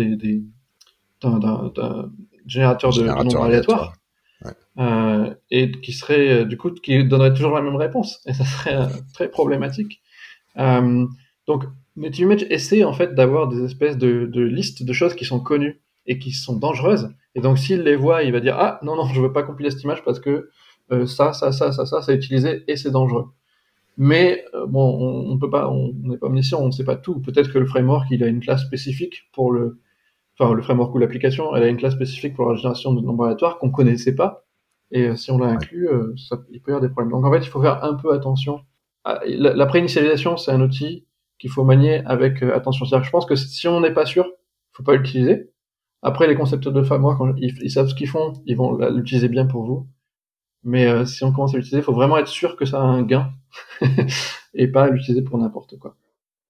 d'un générateur de Générateur nombres aléatoire. aléatoires, Ouais. et qui serait du coup qui donnerait toujours la même réponse, et ça serait très problématique. Euh, donc Native Image essaie en fait d'avoir des espèces de listes de choses qui sont connues et qui sont dangereuses, et donc s'il les voit, il va dire ah non je veux pas compiler cette image parce que ça c'est utilisé et c'est dangereux. Mais bon, on peut pas, on n'est pas omniscient, on ne sait pas tout. Peut-être que le framework il a une classe spécifique pour le framework ou l'application, elle a une classe spécifique pour la génération de nombres aléatoires qu'on connaissait pas. Et si on l'a Ouais. inclus, il peut y avoir des problèmes. Donc en fait, il faut faire un peu attention. La préinitialisation, c'est un outil qu'il faut manier avec attention. C'est-à-dire que je pense que si on n'est pas sûr, faut pas l'utiliser. Après, les concepteurs de framework, ils savent ce qu'ils font, ils vont l'utiliser bien pour vous. Mais si on commence à l'utiliser, il faut vraiment être sûr que ça a un gain et pas l'utiliser pour n'importe quoi.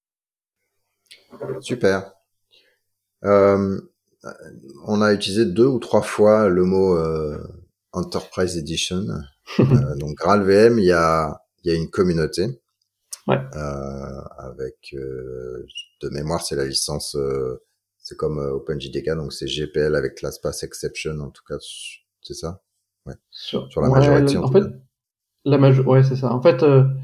Super. Euh, on a utilisé 2 ou 3 fois le mot Enterprise Edition. Donc GraalVM, il y a une communauté Ouais. avec de mémoire, c'est la licence, c'est comme OpenJDK, donc c'est GPL avec LastPass Exception en tout cas, c'est ça. Ouais. Sur la majorité en En tout fait, cas. ouais, c'est ça. En fait,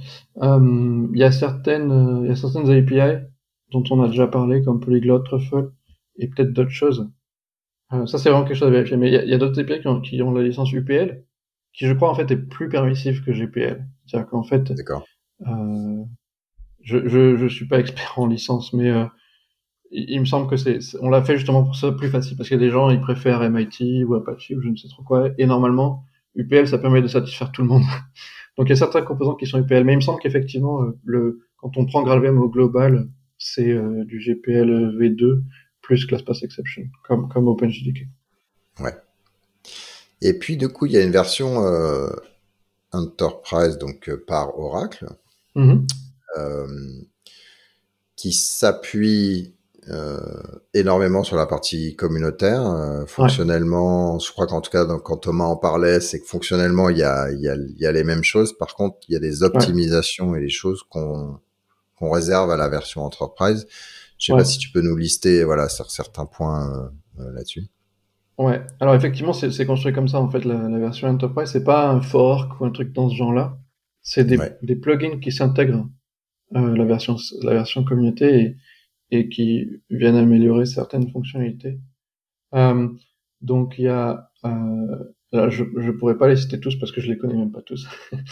il y a certaines API dont on a déjà parlé, comme Polyglot, Truffle, et peut-être d'autres choses. Ça, c'est vraiment quelque chose à vérifier. Mais il y a d'autres API qui ont la licence UPL, qui, je crois, en fait, est plus permissive que GPL. C'est-à-dire qu'en fait, D'accord. euh, je suis pas expert en licence, mais il me semble que on l'a fait justement pour ça plus facile, parce qu'il y a des gens, ils préfèrent MIT ou Apache ou je ne sais trop quoi, et normalement, UPL, ça permet de satisfaire tout le monde. Donc il y a certains composants qui sont UPL, mais il me semble qu'effectivement, quand on prend GraalVM au global, c'est du GPL V2 plus ClassPass Exception, comme OpenJDK. Ouais. Et puis du coup, il y a une version Enterprise donc par Oracle Mhm. euh, qui s'appuie énormément sur la partie communautaire. Ouais, Fonctionnellement, je crois qu'en tout cas, quand Thomas en parlait, c'est que fonctionnellement, il y a les mêmes choses. Par contre, il y a des ouais, optimisations et des choses qu'on réserve à la version Enterprise. Je sais pas ouais, si tu peux nous lister, voilà, sur certains points là-dessus. ouais. Alors effectivement, c'est construit comme ça en fait. La version Enterprise, c'est pas un fork ou un truc dans ce genre-là. C'est Ouais, des plugins qui s'intègrent la version communauté et qui viennent améliorer certaines fonctionnalités. Euh, donc il y a, là, je pourrais pas les citer tous parce que je les connais même pas tous.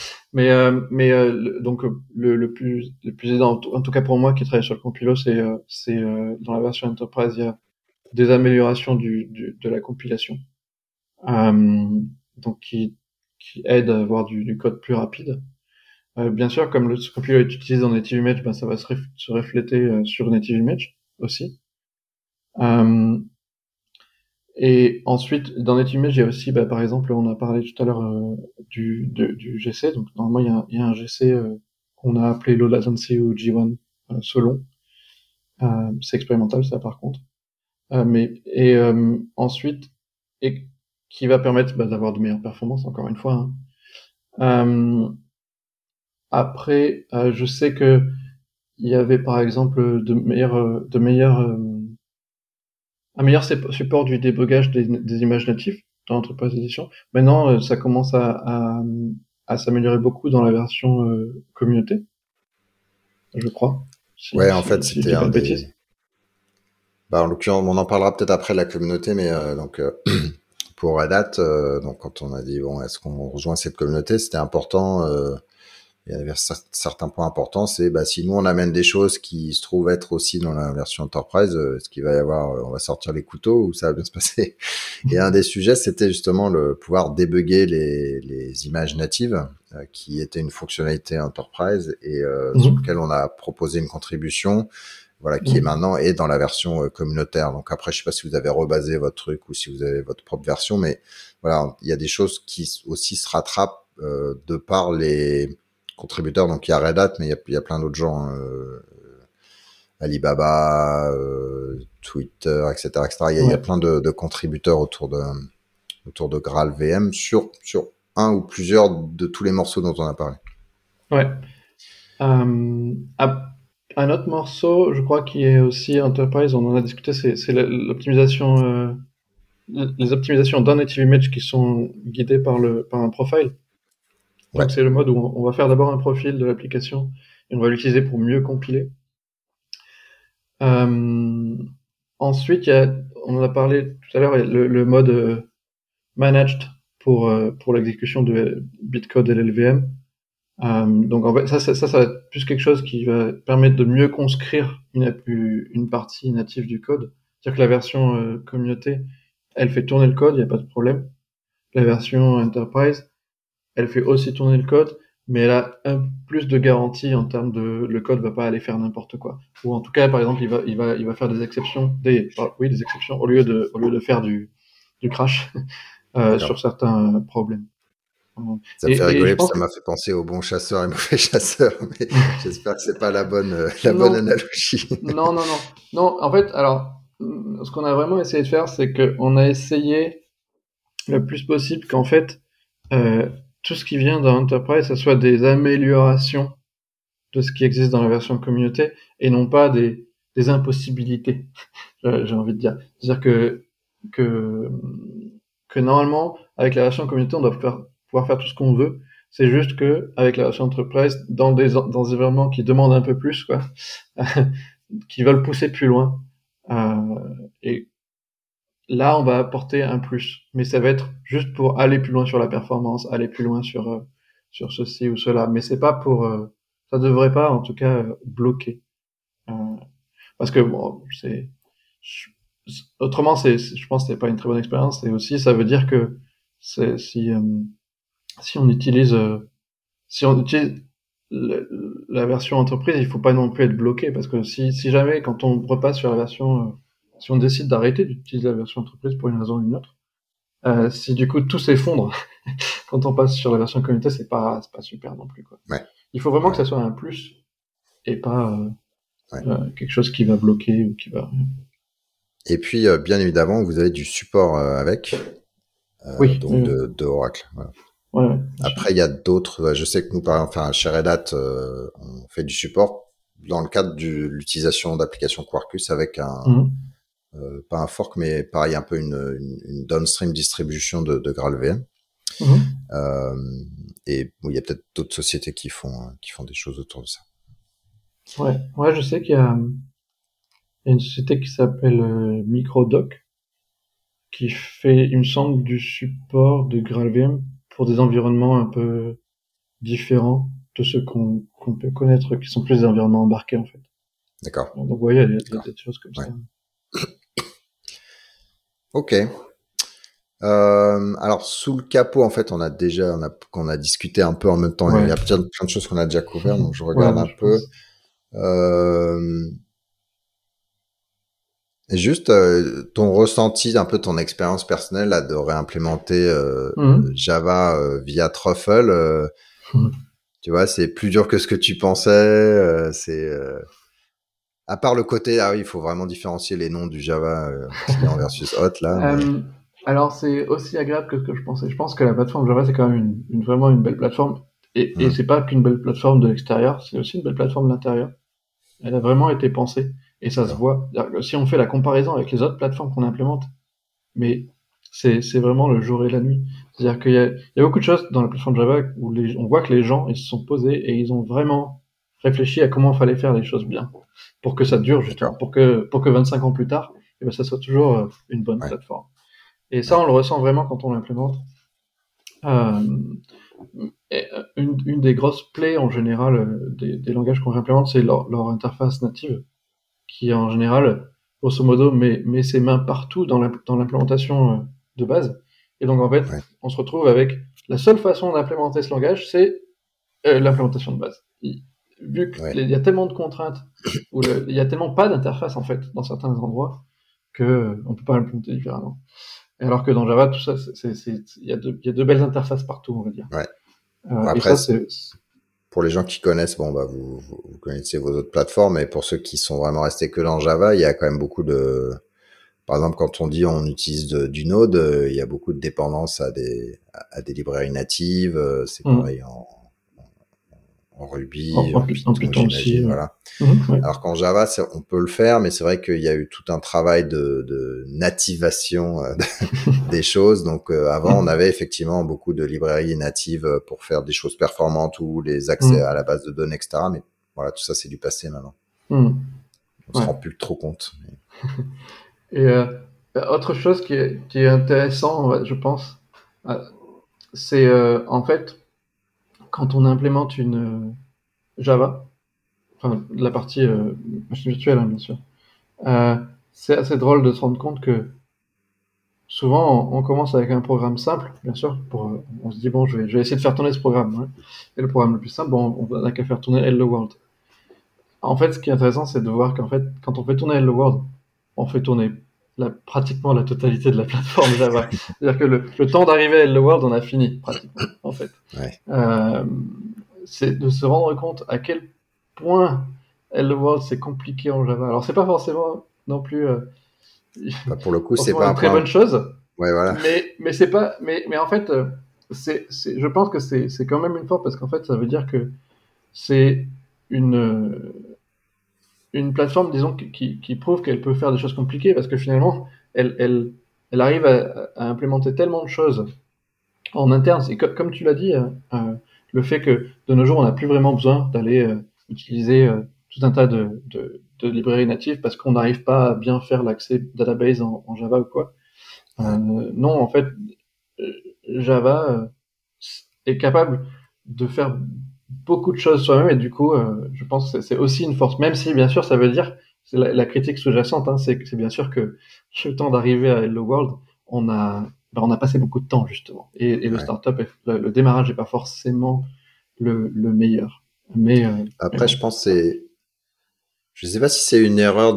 Donc le plus aidant, en tout cas pour moi qui travaille sur le compilo, c'est dans la version Enterprise, il y a des améliorations de la compilation, euh, donc qui aident à avoir du code plus rapide. Bien sûr, comme le compilo est utilisé dans Native Image, ben ça va se refléter sur Native Image aussi. Euh, Et ensuite, dans Native Image, il y a aussi, bah, par exemple, on a parlé tout à l'heure du GC. Donc normalement, il y a un GC qu'on a appelé Low Latency ou G1 selon. C'est expérimental, ça, par contre. Ensuite, et qui va permettre bah, d'avoir de meilleures performances, encore une fois. Hein. Après, je sais que il y avait par exemple un meilleur support du débogage des images natives dans Enterprise Edition. Maintenant, ça commence à s'améliorer beaucoup dans la version communauté, je crois, ouais, en fait, si je c'était dis pas un de des. bêtises. Bah, en l'occurrence, on en parlera peut-être après la communauté, mais donc pour Red Hat, donc quand on a dit bon, est-ce qu'on rejoint cette communauté, c'était important. Il y avait certains points importants, c'est bah, si nous on amène des choses qui se trouvent être aussi dans la version Enterprise, est-ce qu'il va y avoir, on va sortir les couteaux ou ça va bien se passer. Et un des sujets, c'était justement le pouvoir débugger les images natives, qui était une fonctionnalité Enterprise et sur Mhm. lequel on a proposé une contribution voilà, qui est maintenant et dans la version communautaire. Donc après, je sais pas si vous avez rebasé votre truc ou si vous avez votre propre version, mais voilà, il y a des choses qui aussi se rattrapent de par les contributeurs. Donc il y a Red Hat, mais il y a plein d'autres gens, Alibaba, Twitter, etc., etc. Il y a plein de contributeurs autour de Graal VM sur un ou plusieurs de tous les morceaux dont on a parlé. Ouais. Un autre morceau, je crois, qui est aussi Enterprise, on en a discuté, c'est l'optimisation, les optimisations d'un native image qui sont guidées par un profile. Donc c'est le mode où on va faire d'abord un profil de l'application et on va l'utiliser pour mieux compiler. Ensuite, on en a parlé tout à l'heure, le mode managed pour l'exécution de Bitcode et l'LVM. Donc en fait, ça va être plus quelque chose qui va permettre de mieux conscrire une partie native du code. C'est-à-dire que la version communauté, elle fait tourner le code, il n'y a pas de problème. La version enterprise, elle fait aussi tourner le code, mais elle a un plus de garantie en termes de le code va pas aller faire n'importe quoi. Ou en tout cas, par exemple, il va faire des exceptions, des exceptions au lieu de faire du crash sur certains problèmes. Ça me fait rigoler parce que ça m'a fait penser au bon chasseur et mauvais chasseur, mais j'espère que c'est pas la bonne analogie. Non. En fait, alors, ce qu'on a vraiment essayé de faire, c'est qu'on a essayé le plus possible qu'en fait, tout ce qui vient dans Enterprise, ça soit des améliorations de ce qui existe dans la version communauté et non pas des impossibilités, j'ai envie de dire. C'est-à-dire que normalement, avec la version communauté, on doit pouvoir faire tout ce qu'on veut. C'est juste que avec la version Enterprise, dans des environnements qui demandent un peu plus, quoi, qui veulent pousser plus loin, et là, on va apporter un plus, mais ça va être juste pour aller plus loin sur la performance, aller plus loin sur ceci ou cela, mais c'est pas pour ça devrait pas en tout cas bloquer, parce que bon, autrement je pense que c'est pas une très bonne expérience, et aussi ça veut dire que si on utilise la version entreprise, il faut pas non plus être bloqué, parce que si jamais quand on repasse sur la version si on décide d'arrêter d'utiliser la version entreprise pour une raison ou une autre, si du coup tout s'effondre quand on passe sur la version communauté, c'est pas super non plus, quoi. Ouais. Il faut vraiment que ça soit un plus et pas quelque chose qui va bloquer ou qui va. Et puis bien évidemment, vous avez du support avec, donc de Oracle. Voilà. Ouais, après, il y a d'autres. Je sais que nous, chez Red Hat, on fait du support dans le cadre de l'utilisation d'applications Quarkus avec pas un fork, mais pareil, un peu une downstream distribution de Graal VM. Et bon, il y a peut-être d'autres sociétés qui font des choses autour de ça. Ouais, je sais qu'il y a une société qui s'appelle Microdoc qui fait, il me semble, du support de Graal VM pour des environnements un peu différents de ceux qu'on peut connaître, qui sont plus des environnements embarqués, en fait. D'accord. Donc, il y a des choses comme ça. Ok. Alors, sous le capot, en fait, on a discuté un peu en même temps. Il y a plein de choses qu'on a déjà couvert, donc je regarde un peu. Juste ton ressenti, un peu ton expérience personnelle là, de réimplémenter Java via Truffle. Tu vois, c'est plus dur que ce que tu pensais. À part le côté, oui, il faut vraiment différencier les noms du Java client versus hot là. Alors c'est aussi agréable que ce que je pensais. Je pense que la plateforme Java c'est quand même vraiment une belle plateforme, et c'est pas qu'une belle plateforme de l'extérieur, c'est aussi une belle plateforme de l'intérieur. Elle a vraiment été pensée et ça se voit. Si on fait la comparaison avec les autres plateformes qu'on implémente, mais c'est vraiment le jour et la nuit. C'est-à-dire qu'il y a beaucoup de choses dans la plateforme Java où on voit que les gens ils se sont posés et ils ont vraiment réfléchi à comment il fallait faire les choses bien pour que ça dure justement, pour que 25 ans plus tard, ça soit toujours une bonne plateforme. Et ça, on le ressent vraiment quand on l'implémente. Une des grosses plaies en général des langages qu'on réimplémente, c'est leur interface native, qui en général, grosso modo, met ses mains partout dans l'implémentation de base. Et donc en fait, on se retrouve avec la seule façon d'implémenter ce langage, c'est l'implémentation de base. vu qu'il Ouais. y a tellement de contraintes, il y a tellement pas d'interface en fait dans certains endroits que on peut pas l'implémenter différemment. Et alors que dans Java, tout ça, il y a de belles interfaces partout, on va dire. Ouais. Et Après, ça, c'est pour les gens qui connaissent, bon, bah, vous connaissez vos autres plateformes, mais pour ceux qui sont vraiment restés que dans Java, il y a quand même beaucoup de, par exemple, quand on dit on utilise du Node, il y a beaucoup de dépendance à des librairies natives. C'est pareil en Ruby, en En Python, Python aussi. j'imagine, voilà. Ouais. Alors qu'en Java, on peut le faire, mais c'est vrai qu'il y a eu tout un travail de nativation des choses. Donc avant, on avait effectivement beaucoup de librairies natives pour faire des choses performantes ou les accès à la base de données, etc. Mais voilà, tout ça, c'est du passé maintenant. On se Ouais. rend plus trop compte. Et autre chose qui est intéressant, ouais, je pense, c'est en fait quand on implémente une Java, enfin la partie machine virtuelle, hein, bien sûr. C'est assez drôle de se rendre compte que souvent on commence avec un programme simple, bien sûr, on se dit bon, je vais essayer de faire tourner ce programme. Ouais. Et le programme le plus simple, bon, on n'a qu'à faire tourner Hello World. En fait, ce qui est intéressant, c'est de voir qu'en fait, quand on fait tourner Hello World, on fait tourner pratiquement la totalité de la plateforme Java. C'est-à-dire que le temps d'arriver à Hello World, on a fini, pratiquement, en fait. Ouais. C'est de se rendre compte à quel point Hello World, c'est compliqué en Java. Alors, c'est pas forcément non plus Bah, pour le coup, c'est forcément pas une un très bonne point. chose, Ouais, voilà. mais c'est pas, mais en fait, je pense que c'est quand même une force parce qu'en fait, ça veut dire que c'est une, une plateforme, disons, qui prouve qu'elle peut faire des choses compliquées parce que finalement, elle arrive à implémenter tellement de choses en interne. Et comme tu l'as dit, le fait que de nos jours, on n'a plus vraiment besoin d'aller utiliser tout un tas de librairies natives parce qu'on n'arrive pas à bien faire l'accès database en Java ou quoi. Ouais. Non, en fait, euh, Java est capable de faire beaucoup de choses soi-même et du coup, je pense que c'est aussi une force. Même si, bien sûr, ça veut dire, c'est la critique sous-jacente, hein, c'est bien sûr que le temps d'arriver à Hello World, on a passé beaucoup de temps justement. Et le Ouais. startup, le démarrage n'est pas forcément le meilleur. Mais Après, bon. je pense que je sais pas si c'est une erreur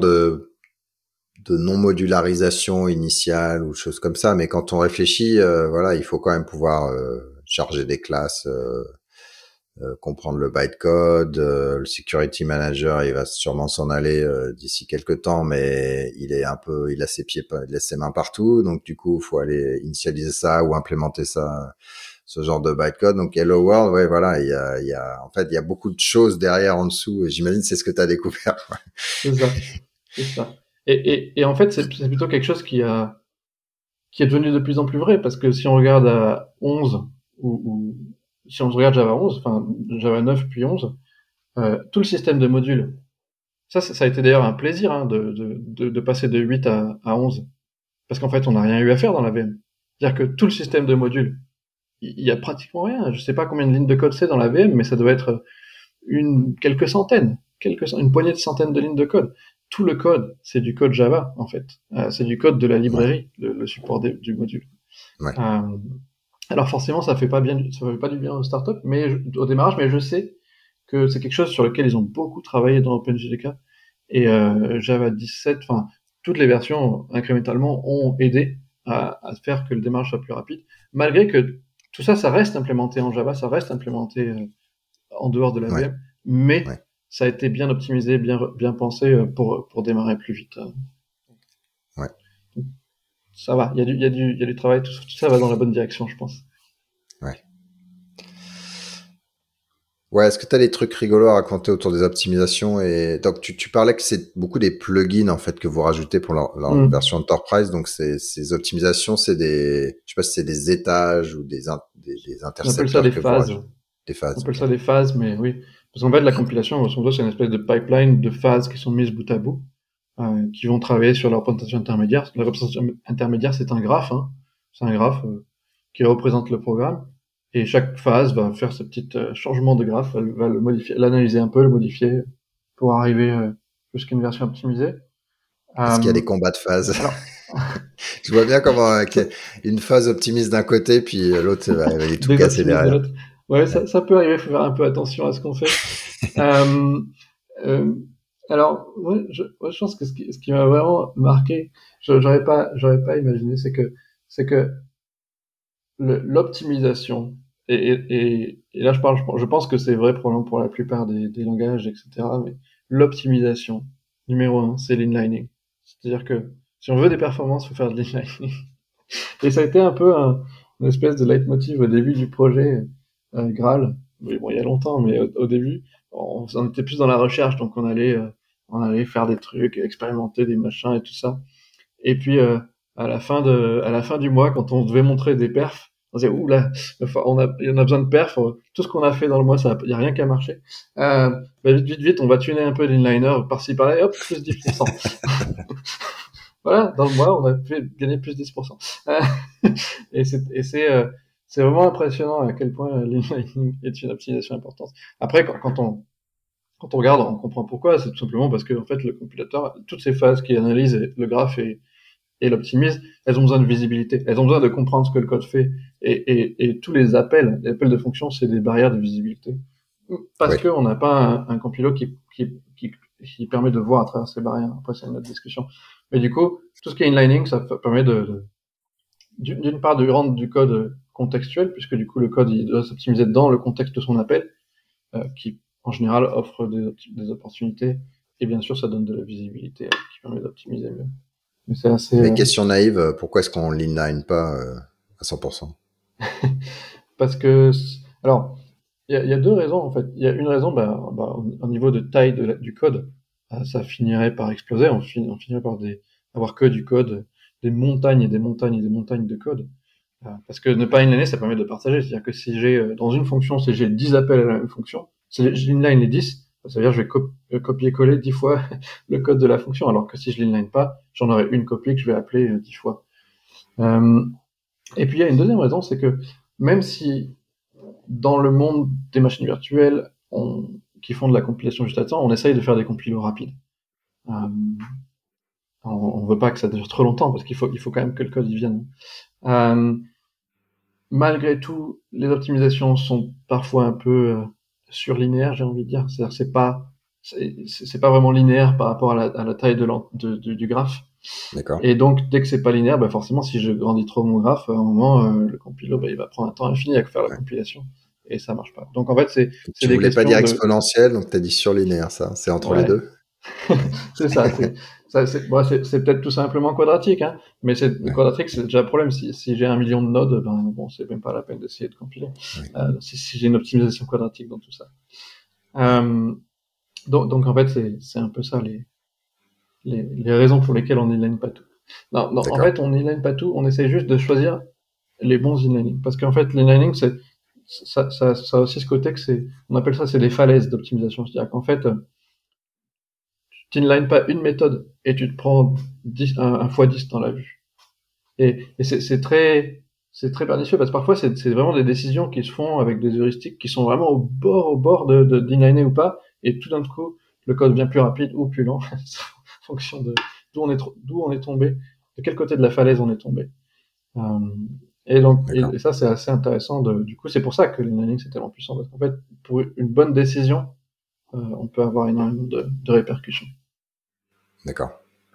de non-modularisation initiale ou choses comme ça, mais quand on réfléchit, voilà, il faut quand même pouvoir charger des classes, comprendre le bytecode. Le security manager, il va sûrement s'en aller d'ici quelques temps, mais il a ses pieds, il a ses mains partout, donc du coup, il faut aller initialiser ça ou implémenter ça, ce genre de bytecode. Donc Hello World, ouais, voilà, en fait, il y a beaucoup de choses derrière en dessous. Et j'imagine c'est ce que tu as découvert. C'est ça, c'est ça. Et en fait, c'est plutôt quelque chose qui est devenu de plus en plus vrai, parce que si on regarde à 11, ou si on regarde Java 11, enfin Java 9 puis 11, tout le système de modules, ça a été d'ailleurs un plaisir hein, de passer de 8 à 11, parce qu'en fait on n'a rien eu à faire dans la VM. C'est-à-dire que tout le système de modules, il y a pratiquement rien. Je sais pas combien de lignes de code c'est dans la VM, mais ça doit être quelques centaines, une poignée de centaines de lignes de code. Tout le code, c'est du code Java, en fait. C'est du code de la Ouais, librairie, le support du module. ouais, Euh, alors forcément, ça fait pas du bien aux startups, au démarrage, mais je sais que c'est quelque chose sur lequel ils ont beaucoup travaillé dans OpenJDK et Java 17, enfin toutes les versions incrémentalement ont aidé à faire que le démarrage soit plus rapide, malgré que tout ça, ça reste implémenté en Java, ça reste implémenté en dehors de la ouais, VM, mais ouais. ça a été bien optimisé, bien pensé pour démarrer plus vite. Ouais. Ça va, il y a du travail, tout ça va dans la bonne direction, je pense. Ouais. Ouais, est-ce que tu as des trucs rigolos à raconter autour des optimisations et donc tu parlais que c'est beaucoup des plugins en fait que vous rajoutez pour leur Mm. version Enterprise, donc ces optimisations c'est je sais pas si c'est des étages ou des On appelle ça intercepteurs des que vous phases. rajoutez, des On phases, appelle ok. ça des phases, mais oui. Parce qu'en fait, la compilation, grosso modo, c'est une espèce de pipeline de phases qui sont mises bout à bout, qui vont travailler sur la représentation intermédiaire. La représentation intermédiaire, c'est un graphe, hein. C'est un graphe qui représente le programme. Et chaque phase va faire ce petit changement de graphe, elle va le modifier, l'analyser un peu, le modifier pour arriver jusqu'à une version optimisée. Est-ce qu'il y a Euh, des combats de phases? alors, Je vois bien comment une phase optimiste d'un côté puis l'autre va aller tout casser désoptimise de derrière. l'autre. Ouais, Ouais. ça peut arriver, faut faire un peu attention à ce qu'on fait. Euh, euh, alors, moi, je pense que ce qui m'a vraiment marqué, j'aurais pas imaginé, c'est que l'optimisation, et là je pense que c'est vrai probablement pour la plupart des langages, etc., mais l'optimisation, numéro un, c'est l'inlining. C'est-à-dire que si on veut des performances, il faut faire de l'inlining. Et ça a été un peu une espèce de leitmotiv au début du projet Graal. Mais bon, il y a longtemps, mais au début, on était plus dans la recherche, donc on allait faire des trucs, expérimenter des machins et tout ça. Et puis à la fin du mois, quand on devait montrer des perfs, on disait ouh là, on a besoin de perfs. Tout ce qu'on a fait dans le mois, il y a rien qui a marché. Bah, vite, on va tuner un peu l'inliner par-ci par-là, et hop, plus 10%. Voilà, dans le mois, on a fait gagner plus 10%. Euh, c'est vraiment impressionnant à quel point l'inlining est une optimisation importante. Après, quand on regarde, on comprend pourquoi. C'est tout simplement parce que en fait, le compilateur, toutes ces phases qui analysent le graphe et l'optimise, elles ont besoin de visibilité. Elles ont besoin de comprendre ce que le code fait. Et tous les appels de fonctions, c'est des barrières de visibilité. Parce Oui. qu'on n'a pas un compilo qui permet de voir à travers ces barrières. Après, c'est une autre discussion. Mais du coup, tout ce qui est inlining, ça permet d'une part de rendre du code contextuel, puisque du coup, le code, il doit s'optimiser dans le contexte de son appel, qui, en général, offre des opportunités. Et bien sûr, ça donne de la visibilité qui permet d'optimiser mieux. Mais c'est assez, Mais question naïve, pourquoi est-ce qu'on l'inline pas à 100%? parce que, alors, il y a deux raisons en fait. Il y a une raison, au niveau de taille du code, ça finirait par exploser. On finirait par avoir que du code, des montagnes et des montagnes et des montagnes de code. Parce que ne pas inliner, ça permet de partager. C'est-à-dire que si j'ai, dans une fonction, si j'ai 10 appels à la même fonction, si j'inline les 10, ça veut dire que je vais copier-coller 10 fois le code de la fonction. Alors que si je l'inline pas, j'en aurai une copie que je vais appeler 10 fois. Euh, et puis il y a une deuxième raison, c'est que même si dans le monde des machines virtuelles qui font de la compilation juste à temps, on essaye de faire des compilos rapides. Euh, on veut pas que ça dure trop longtemps parce il faut quand même que le code y vienne. Euh, Malgré tout, les optimisations sont parfois un peu surlinéaires, j'ai envie de dire. C'est-à-dire que c'est pas vraiment linéaire par rapport à la taille du graphe. D'accord. Et donc, dès que c'est pas linéaire, bah forcément, si je grandis trop mon graphe, à un moment, le compilo, bah, il va prendre un temps infini à faire la Ouais. compilation. Et ça marche pas. Donc, en fait, c'est Tu des voulais pas questions dire de, exponentielle, donc t'as dit surlinéaire, ça. C'est entre les ouais, deux? c'est ça. C'est peut-être tout simplement quadratique, hein. Mais Ouais. quadratique, c'est déjà un problème. Si j'ai un million de nodes, ben, bon, c'est même pas la peine d'essayer de compiler. Ouais. Si j'ai une optimisation quadratique dans tout ça. Euh, donc, en fait, c'est un peu ça les raisons pour lesquelles on inline pas tout. Non, en D'accord. fait, on inline pas tout. On essaye juste de choisir les bons inlining. Parce qu'en fait, l'inlining, ça a aussi ce côté que on appelle ça, c'est des falaises d'optimisation. C'est-à-dire qu'en fait, tu n'inlines pas une méthode et tu te prends 10, un fois 10 dans la vue. Et c'est très pernicieux parce que parfois, c'est vraiment des décisions qui se font avec des heuristiques qui sont vraiment au bord d'inliner ou pas. Et tout d'un coup, le code devient plus rapide ou plus lent, en fonction de d'où on est tombé, de quel côté de la falaise on est tombé. Euh, D'accord. et ça, c'est assez intéressant. Du coup, c'est pour ça que l'inlining, c'est tellement puissant. Parce qu'en fait, pour une bonne décision, on peut avoir énormément de répercussions. D'accord.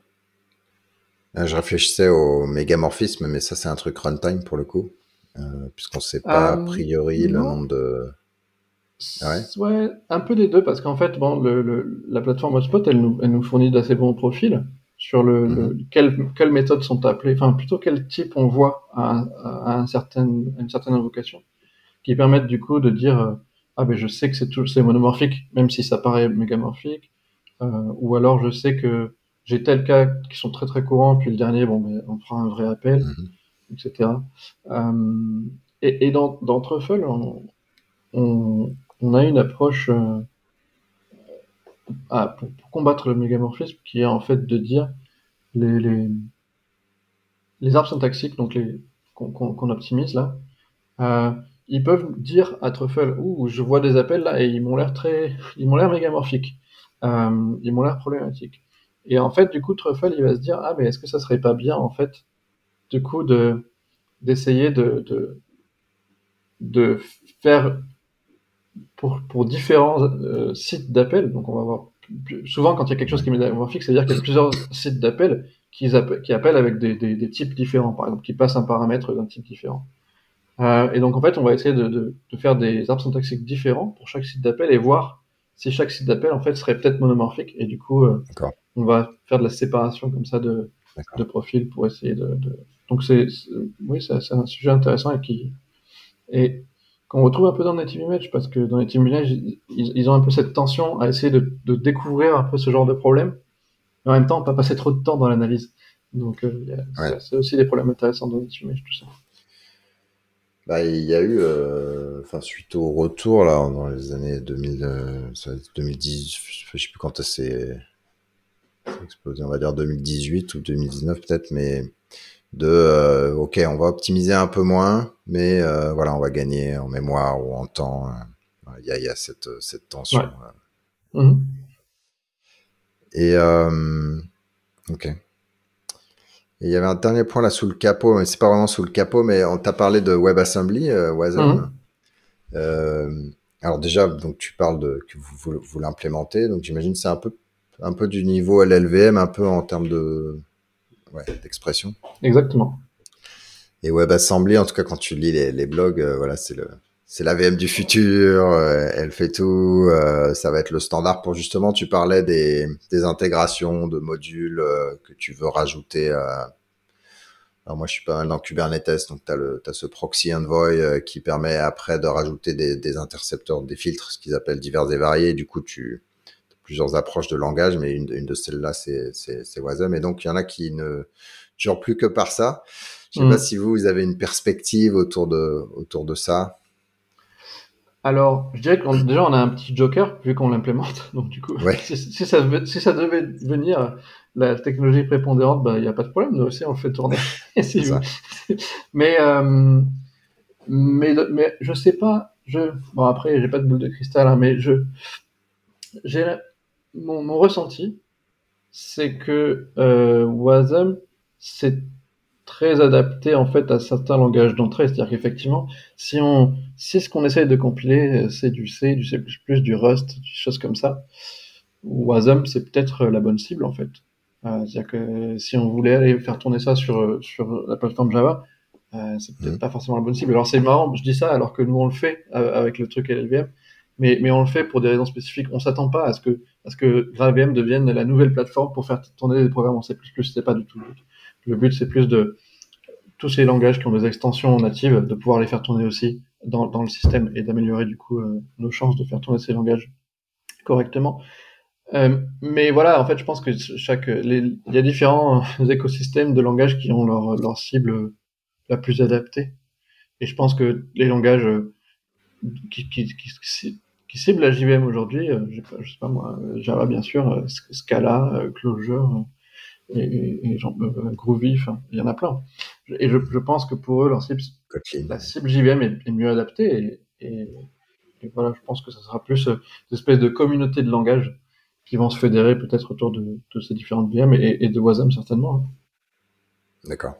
Je réfléchissais au mégamorphisme, mais ça, c'est un truc runtime pour le coup, puisqu'on sait pas a priori le Non, nombre de. Ah ouais. ouais, un peu des deux, parce qu'en fait, bon, la plateforme Hotspot, elle nous fournit d'assez bons profils sur Mhm. quelles méthodes sont appelées, enfin, plutôt quel type on voit à une certaine invocation, qui permettent du coup de dire, ah ben je sais que c'est monomorphique, même si ça paraît mégamorphique, ou alors je sais que j'ai tel cas qui sont très très courants, puis le dernier, bon, ben, on fera un vrai appel, Mhm. etc. Euh, et dans Truffle, on a une approche pour combattre le mégamorphisme qui est en fait de dire les, les, les arbres syntaxiques, donc qu'on optimise là, euh, ils peuvent dire à Truffle, ouh, je vois des appels là et ils m'ont l'air mégamorphiques, ils m'ont l'air problématiques. Et en fait, du coup, Truffle, il va se dire, ah, mais est-ce que ça serait pas bien, en fait, du coup, d'essayer de faire pour différents sites d'appel. Donc on va voir souvent quand il y a quelque chose qui est métamorphique, c'est-à-dire qu'il y a plusieurs sites d'appel qui appellent avec des types différents, par exemple, qui passent un paramètre d'un type différent. Et donc en fait, on va essayer de faire des arbres syntaxiques différents pour chaque site d'appel et voir si chaque site d'appel en fait serait peut-être monomorphique. Et du coup, D'accord, on va faire de la séparation comme ça de d'accord. profils pour essayer Donc oui, c'est un sujet intéressant et qu'on retrouve un peu dans Native Image parce que dans Native Image, ils ont un peu cette tension à essayer de découvrir un peu ce genre de problème, mais en même temps, pas passer trop de temps dans l'analyse. Donc, Ouais. c'est aussi des problèmes intéressants dans Native Image, tout ça. Bah, il y a eu, enfin, suite au retour, là, dans les années 2000, ça va être 2010, je sais plus quand c'est explosé, on va dire 2018 ou 2019 peut-être, mais ok, on va optimiser un peu moins, mais voilà, on va gagner en mémoire ou en temps. Il y a cette tension. Ouais. Mhm. Et, ok. Et il y avait un dernier point là sous le capot, mais c'est pas vraiment sous le capot, mais on t'a parlé de WebAssembly, Wasm. Mhm. Euh, alors déjà, donc tu parles de que vous l'implémentez, donc j'imagine que c'est un peu du niveau LLVM, un peu en termes de ouais, d'expression. Exactement. Et WebAssembly, en tout cas quand tu lis les blogs, voilà, c'est la VM du futur, elle fait tout, ça va être le standard pour justement, tu parlais des intégrations de modules que tu veux rajouter. Alors moi, je suis pas mal dans Kubernetes, donc t'as ce proxy envoy qui permet après de rajouter des intercepteurs, des filtres, ce qu'ils appellent divers et variés. Du coup, tu as plusieurs approches de langage, mais une de celles-là, c'est Wasm. Et donc, il y en a qui ne jurent plus que par ça. Je sais pas Mhm. si vous avez une perspective autour de ça. Alors, je dirais que déjà, on a un petit joker, vu qu'on l'implémente. Donc, du coup, Ouais, si ça devait venir la technologie prépondérante, bah, il n'y a pas de problème. Nous aussi, on le fait tourner. Et c'est ça. mais, mais je sais pas. Bon, après, j'ai pas de boule de cristal, hein, mais j'ai, mon ressenti, c'est que Wasm, c'est très adapté en fait à certains langages d'entrée. C'est-à-dire qu'effectivement, si ce qu'on essaye de compiler, c'est du C, du C++, du Rust, des choses comme ça, Wasm, c'est peut-être la bonne cible en fait. C'est-à-dire que si on voulait aller faire tourner ça sur la plateforme Java, c'est peut-être Mhm. pas forcément la bonne cible. Alors c'est marrant, je dis ça alors que nous on le fait avec le truc LLVM, mais on le fait pour des raisons spécifiques. On s'attend pas à ce que GraalVM devienne la nouvelle plateforme pour faire tourner des programmes en C++. C'est pas du tout le but. Le but c'est plus de tous ces langages qui ont des extensions natives, de pouvoir les faire tourner aussi dans le système et d'améliorer du coup nos chances de faire tourner ces langages correctement. Mais voilà, en fait, je pense que il y a différents écosystèmes de langages qui ont leur cible la plus adaptée. Et je pense que les langages qui, qui, qui, qui ciblent la JVM aujourd'hui, je sais pas moi, Java bien sûr, Scala, Clojure, et genre, Groovy, enfin, il y en a plein. Et je pense que pour eux, Kotlin. la cible JVM est mieux adaptée. Et voilà, je pense que ça sera plus des espèces de communautés de langage qui vont se fédérer peut-être autour de ces différentes VM et de Wasm certainement, hein. D'accord.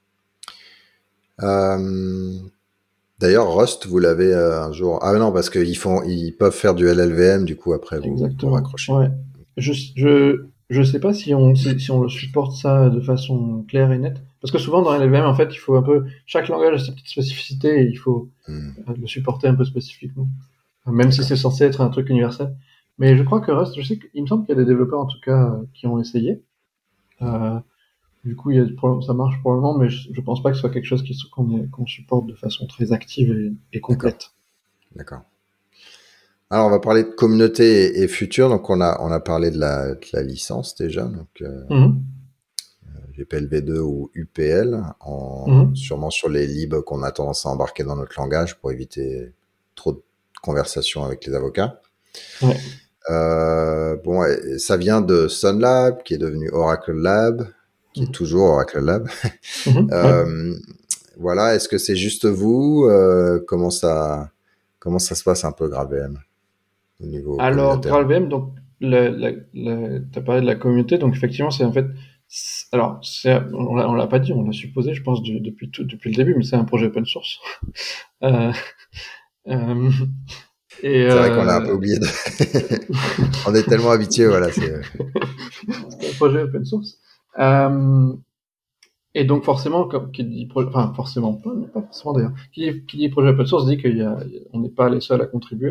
Euh, D'ailleurs, Rust, vous l'avez un jour. Ah non, parce ils peuvent faire du LLVM, du coup après vous Exactement. raccrochez. Ouais. Je sais pas si on le supporte ça de façon claire et nette. Parce que souvent dans LLVM, en fait, il faut un peu, chaque langage a sa petite spécificité et il faut Hmm, le supporter un peu spécifiquement. Même si d'accord. c'est censé être un truc universel. Mais je crois que Rust, je sais qu'il me semble qu'il y a des développeurs en tout cas qui ont essayé. Hmm, Euh, du coup, ça marche probablement, mais je pense pas que ce soit quelque chose qu'on supporte de façon très active et d'accord. complète. D'accord. Alors, on va parler de communauté et futur. Donc, on a parlé de la licence déjà. Donc, Mhm. GPLv2 ou UPL, Mhm. sûrement sur les libs qu'on a tendance à embarquer dans notre langage pour éviter trop de conversations avec les avocats. Ouais. Bon, et ça vient de Sun Lab, qui est devenu Oracle Lab, qui est Mhm. toujours Oracle Lab. Mhm. Ouais. Euh, voilà, est-ce que c'est juste vous comment ça se passe un peu GraalVM au niveau Alors, communautaire? GraalVM, donc, t'as parlé de la communauté, donc effectivement, c'est en fait, alors, on l'a pas dit, on l'a supposé, je pense, depuis le début, mais c'est un projet open source. Euh, euh, Et C'est vrai qu'on l'a un peu oublié. On est tellement habitués, voilà. c'est un projet open source. Et donc forcément, comme qui dit enfin forcément pas forcément d'ailleurs, qui dit projet open source dit on n'est pas les seuls à contribuer.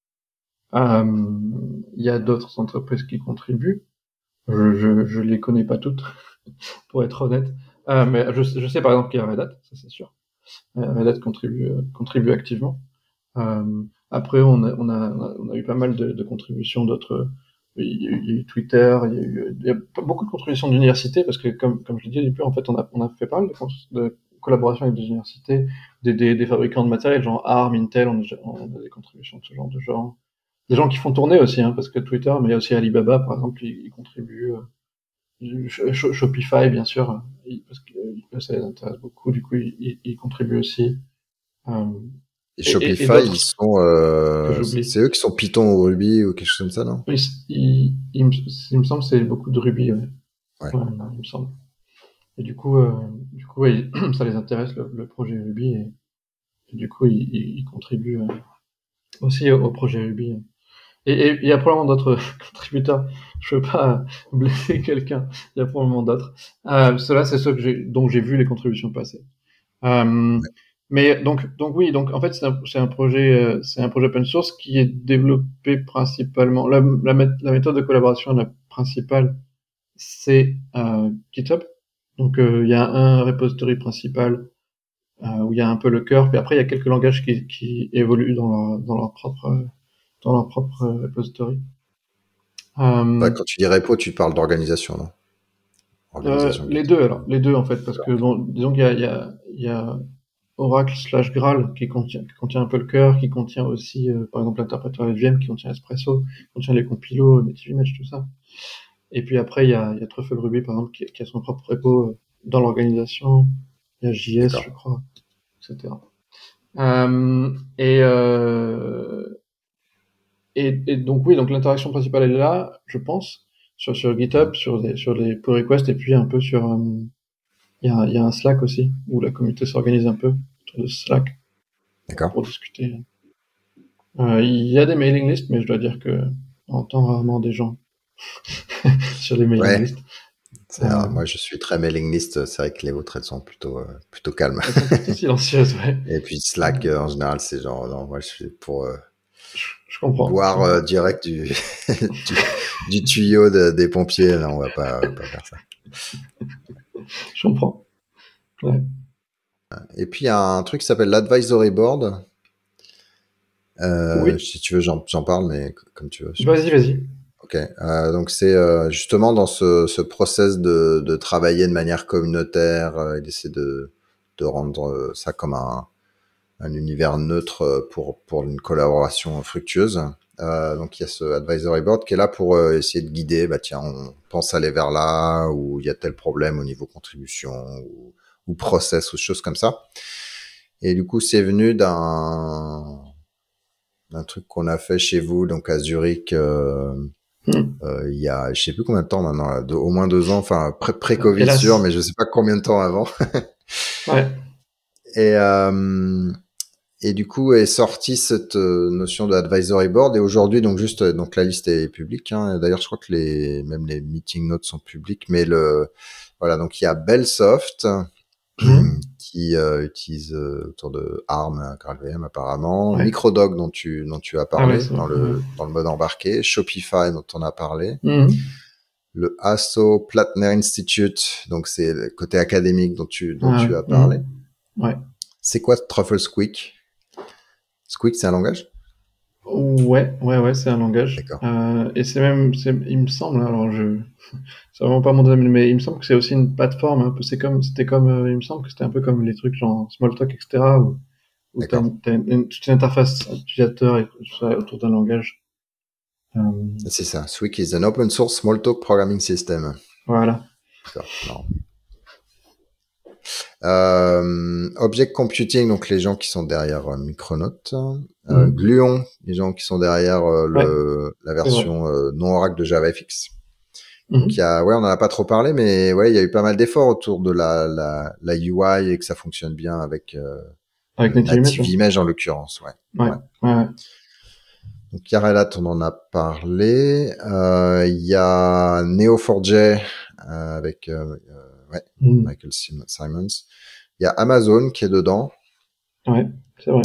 Il y a d'autres entreprises qui contribuent. Je les connais pas toutes, pour être honnête. Mais je sais par exemple qu'il y a Red Hat, ça c'est sûr. Red Hat contribue activement. Après, on a eu pas mal de contributions d'autres. Il y a eu Twitter, il y a beaucoup de contributions d'universités parce que, comme je l'ai dit au début, en fait, on a fait pas mal de collaboration avec des universités, des fabricants de matériel, genre ARM, Intel, on a des contributions de ce genre de gens. Des gens qui font tourner aussi, hein, parce que Twitter, mais il y a aussi Alibaba, par exemple, ils contribuent. Shopify, bien sûr, parce que ça les intéresse beaucoup, du coup, ils contribuent aussi. Euh, Et et Shopify, d'autres ils sont, que j'oublie. c'est eux qui sont Python ou Ruby ou quelque chose comme ça, non? Oui, il me semble que c'est beaucoup de Ruby, ouais. Ouais. Ouais, il me semble. Et du coup, ouais, ça les intéresse le projet Ruby et du coup, ils contribuent aussi au projet Ruby. Et il y a probablement d'autres contributeurs. Je veux pas blesser quelqu'un. Il y a probablement d'autres. Ceux-là, c'est ceux dont j'ai vu les contributions passer. Euh, mais donc oui, donc en fait c'est un projet open source qui est développé principalement. La méthode de collaboration la principale, c'est GitHub. Donc il y a un repository principal où il y a un peu le cœur, puis après il y a quelques langages qui évoluent dans leur propre repository. Bah, Euh, quand tu dis repo, tu parles d'organisation, non? Organisation les Git. deux alors, les deux en fait, parce que D'accord. bon, disons il y a Oracle/Graal qui contient un peu le cœur, qui contient aussi, par exemple, l'interpréteur LVM, qui contient Espresso, qui contient les compilos, Native Image, tout ça. Et puis après, il y a Truffle Ruby, par exemple, qui a son propre repo dans l'organisation. Il y a JS, je D'accord. crois, etc. Euh, et, euh, et donc oui, donc l'interaction principale elle est là, je pense, sur Mhm. GitHub, sur les pull requests, et puis un peu sur... il y a un Slack aussi, où la communauté s'organise un peu autour de Slack D'accord. pour discuter. Il y a des mailing lists, mais je dois dire que on entend rarement des gens sur les mailing Ouais. lists. C'est, moi, je suis très mailing list. C'est vrai que les vôtres, elles sont plutôt calmes. Elles sont plutôt silencieuses, ouais. Et puis Slack, en général, c'est genre, non, moi, je suis pour Je comprends, je boire comprends. direct du tuyau des pompiers. Non, on va pas faire ça. Je comprends. Ouais. Et puis, il y a un truc qui s'appelle l'advisory board. Oui, Si tu veux, j'en parle, mais comme tu veux. vas-y, vas-y. Ok. Donc c'est justement dans ce process de travailler de manière communautaire et d'essayer de rendre ça comme un univers neutre pour une collaboration fructueuse. Donc il y a ce advisory board qui est là pour essayer de guider. Bah tiens, on pense aller vers là, ou il y a tel problème au niveau contribution ou process ou choses comme ça. Et du coup, c'est venu d'un truc qu'on a fait chez vous, donc à Zurich. Hmm. Il y a, je sais plus combien de temps maintenant, là, au moins 2 ans, enfin pré-Covid sûr, Hélas. mais je sais pas combien de temps avant. Ouais. Et, euh, et du coup est sortie cette notion de advisory board. Et aujourd'hui, donc juste, donc la liste est publique. Hein. D'ailleurs, je crois que même les meeting notes sont publiques. Mais voilà, donc il y a Bellsoft Hmm. qui utilise autour de ARM, GraalVM apparemment, Ouais. Microdog dont tu as Ah ouais, parlé c'est vrai. Ouais. dans le mode embarqué, Shopify dont on a parlé. Hmm. Le Hasso Plattner Institute, donc c'est le côté académique dont Ah tu as ouais. Hmm. parlé. Ouais. C'est quoi Truffle Squeak? Squeak, c'est un langage? Ouais, c'est un langage. D'accord. Et il me semble, hein, alors c'est vraiment pas mon domaine, mais il me semble que c'est aussi une plateforme un peu, c'était comme, il me semble que c'était un peu comme les trucs genre Smalltalk, etc., où D'accord. toute une interface utilisateur et tout ça autour d'un langage. Euh, C'est ça. Squeak is an open source Smalltalk programming system. voilà. D'accord. Non. Object Computing, donc les gens qui sont derrière Micronaut. Mhm. Gluon, les gens qui sont derrière Ouais, la c'est vrai. version non Oracle de JavaFX. Donc Mhm. ouais, on en a pas trop parlé, mais ouais, il y a eu pas mal d'efforts autour de la UI et que ça fonctionne bien avec Avec Native Image, Native ouais. Image en l'occurrence, ouais. Ouais, Ouais. ouais, ouais. Donc Yarelat, on en a parlé. Il y a Neo4j avec ouais, Michael Simons. Il y a Amazon qui est dedans. Ouais, c'est vrai.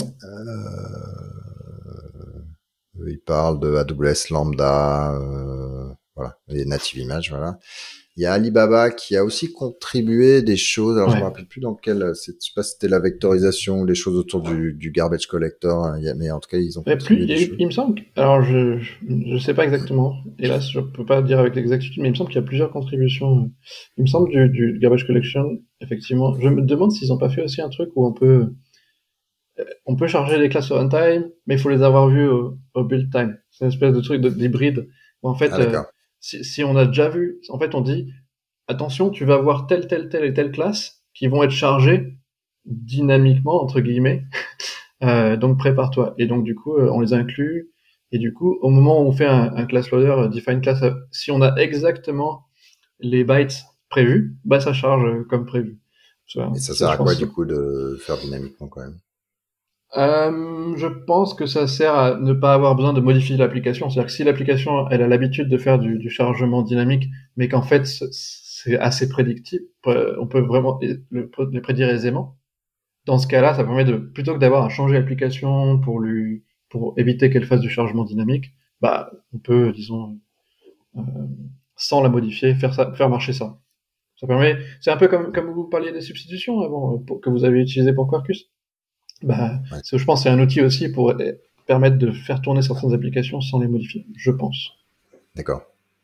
Il parle de AWS Lambda, voilà, les native images, voilà. Il y a Alibaba qui a aussi contribué des choses. Alors je me rappelle plus dans quel, je sais pas si c'était la vectorisation ou les choses autour du garbage collector, hein, mais en tout cas ils ont contribué des choses. Il me semble. Alors je sais pas exactement. Hélas, je peux pas dire avec l'exactitude, mais il me semble qu'il y a plusieurs contributions. Il me semble du garbage collection, effectivement. Je me demande s'ils ont pas fait aussi un truc où on peut charger les classes au runtime, mais il faut les avoir vues au build time. C'est une espèce de truc d'hybride. Où en fait, si on a déjà vu, en fait, on dit, attention, tu vas voir telle et telle classe qui vont être chargées dynamiquement, entre guillemets. Donc prépare-toi. Et donc du coup, on les inclut. Et du coup, au moment où on fait un class loader, define class, si on a exactement les bytes prévus, bah ça charge comme prévu. Et ça sert à quoi du coup de faire dynamiquement quand même? Je pense que ça sert à ne pas avoir besoin de modifier l'application. C'est-à-dire que si l'application elle a l'habitude de faire du chargement dynamique, mais qu'en fait c'est assez prédictible, on peut vraiment le prédire aisément. Dans ce cas-là, ça permet de plutôt que d'avoir à changer l'application pour éviter qu'elle fasse du chargement dynamique, bah on peut disons euh, sans la modifier faire marcher ça. Ça permet, c'est un peu comme vous parliez des substitutions avant que vous avez utilisé pour Quarkus. Bah, Ouais. je pense que c'est un outil aussi pour permettre de faire tourner certaines applications sans les modifier, je pense. D'accord.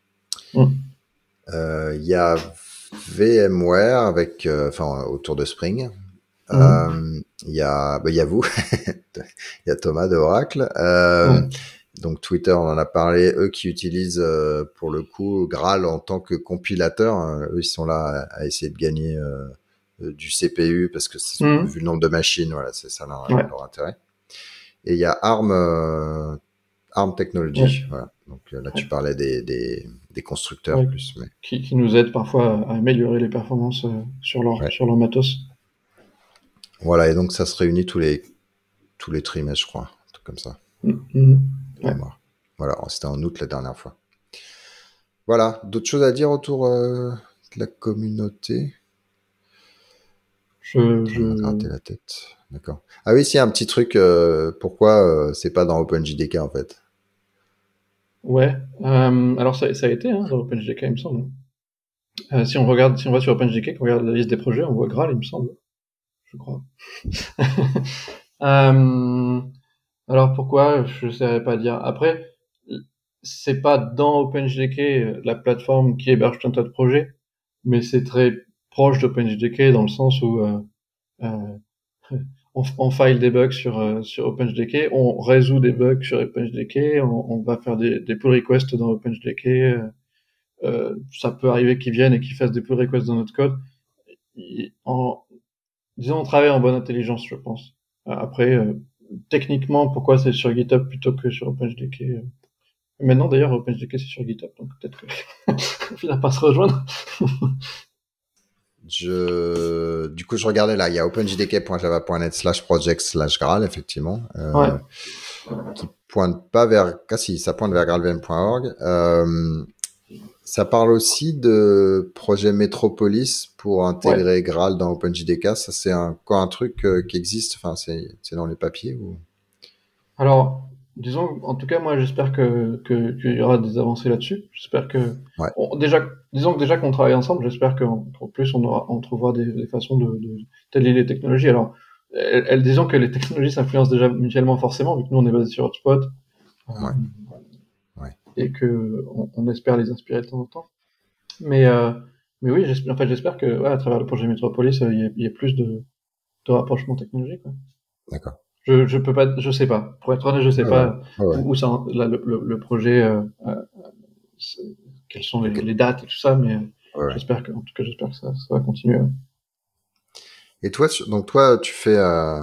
Il y a VMware avec, enfin, autour de Spring. Il y a vous, il y a Thomas de Oracle. Donc Twitter, on en a parlé. Eux qui utilisent pour le coup Graal en tant que compilateur, hein, eux ils sont là à essayer de gagner du CPU parce que vu le nombre de machines, voilà, c'est ça leur intérêt. Et il y a Arm Technology, voilà. Donc là tu parlais des constructeurs plus, mais qui nous aident parfois à améliorer les performances sur leur matos. Voilà, et donc ça se réunit tous les trimestres, je crois, un truc comme ça. Ouais. Voilà, c'était en août la dernière fois. Voilà, d'autres choses à dire autour de la communauté? Je me gratter la tête. D'accord. Ah oui, c'est un petit truc. Pourquoi c'est pas dans OpenJDK en fait? Ouais. Alors ça a été dans OpenJDK, il me semble. Si on va sur OpenJDK, qu'on regarde la liste des projets, on voit Graal, il me semble. Je crois. Alors pourquoi? Je ne saurais pas dire. Après, c'est pas dans OpenJDK la plateforme qui héberge tout un tas de projets, mais c'est très proche d'OpenJDK dans le sens où on file des bugs sur OpenJDK, on résout des bugs sur OpenJDK, on va faire des pull requests dans OpenJDK. Ça peut arriver qu'ils viennent et qu'ils fassent des pull requests dans notre code. Disons, on travaille en bonne intelligence, je pense. Après, techniquement, pourquoi c'est sur GitHub plutôt que sur OpenJDK? Maintenant, d'ailleurs, OpenJDK, c'est sur GitHub, donc peut-être qu'on finira par se rejoindre. Du coup, je regardais là, il y a openjdk.java.net/project/Graal, effectivement, qui pointe pas vers, si, ça pointe vers graalvm.org. Ça parle aussi de projet Metropolis pour intégrer Graal dans OpenJDK. Ça, c'est encore un truc qui existe. Enfin, c'est dans les papiers ou? Alors, disons, en tout cas, moi, j'espère qu'il y aura des avancées là-dessus. J'espère que, disons que déjà qu'on travaille ensemble, j'espère qu'en plus on trouvera des façons de t'allier les technologies. Alors, disons que les technologies s'influencent déjà mutuellement forcément, vu que nous on est basé sur Hotspot. Et que on espère les inspirer de temps en temps. Mais oui, j'espère que à travers le projet Metropolis, il y ait plus de rapprochement technologique. D'accord. Je peux pas, je sais pas. Pour être honnête, je sais pas où ça, le projet, quelles sont les dates et tout ça, mais j'espère que ça va continuer. Et toi, donc toi, tu fais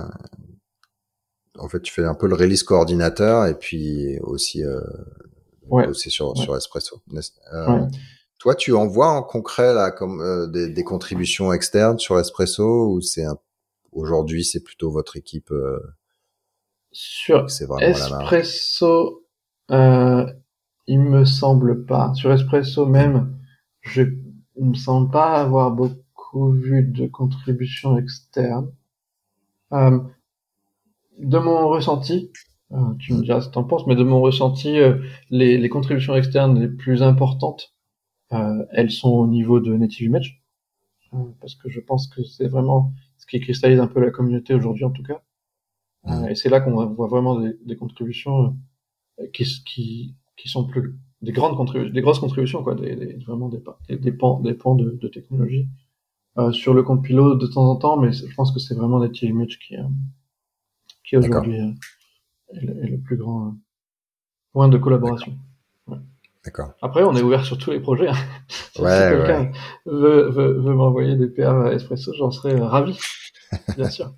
en fait, tu fais un peu le release coordinateur et puis aussi bosser sur Espresso. Toi, tu envoies en concret là comme des contributions externes sur Espresso ou aujourd'hui c'est plutôt votre équipe sur c'est vraiment Espresso, Euh, il me semble pas. Sur Espresso même, il me semble pas avoir beaucoup vu de contributions externes. Euh, de mon ressenti, tu me Mm. diras ce que t'en penses, mais de mon ressenti, les contributions externes les plus importantes, elles sont au niveau de Native Image, parce que je pense que c'est vraiment ce qui cristallise un peu la communauté aujourd'hui en tout cas. Mm. Et c'est là qu'on voit vraiment des contributions qui sont plus des grandes contributions, des grosses contributions quoi, vraiment des pans de technologie. Sur le compilo de temps en temps, mais je pense que c'est vraiment Native Image qui D'accord, aujourd'hui est le plus grand point de d'accord, collaboration. Ouais. d'accord. Après, on est ouvert sur tous les projets, hein. Si Ouais, ouais. quelqu'un veut m'envoyer des PR Espresso, j'en serais ravi, bien sûr.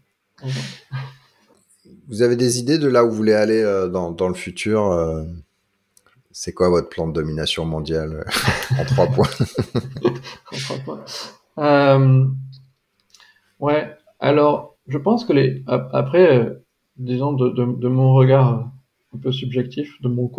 Vous avez des idées de là où vous voulez aller dans le futur c'est quoi votre plan de domination mondiale en 3 points? On fera pas. Euh, ouais. Alors, je pense que après, disons de mon regard un peu subjectif,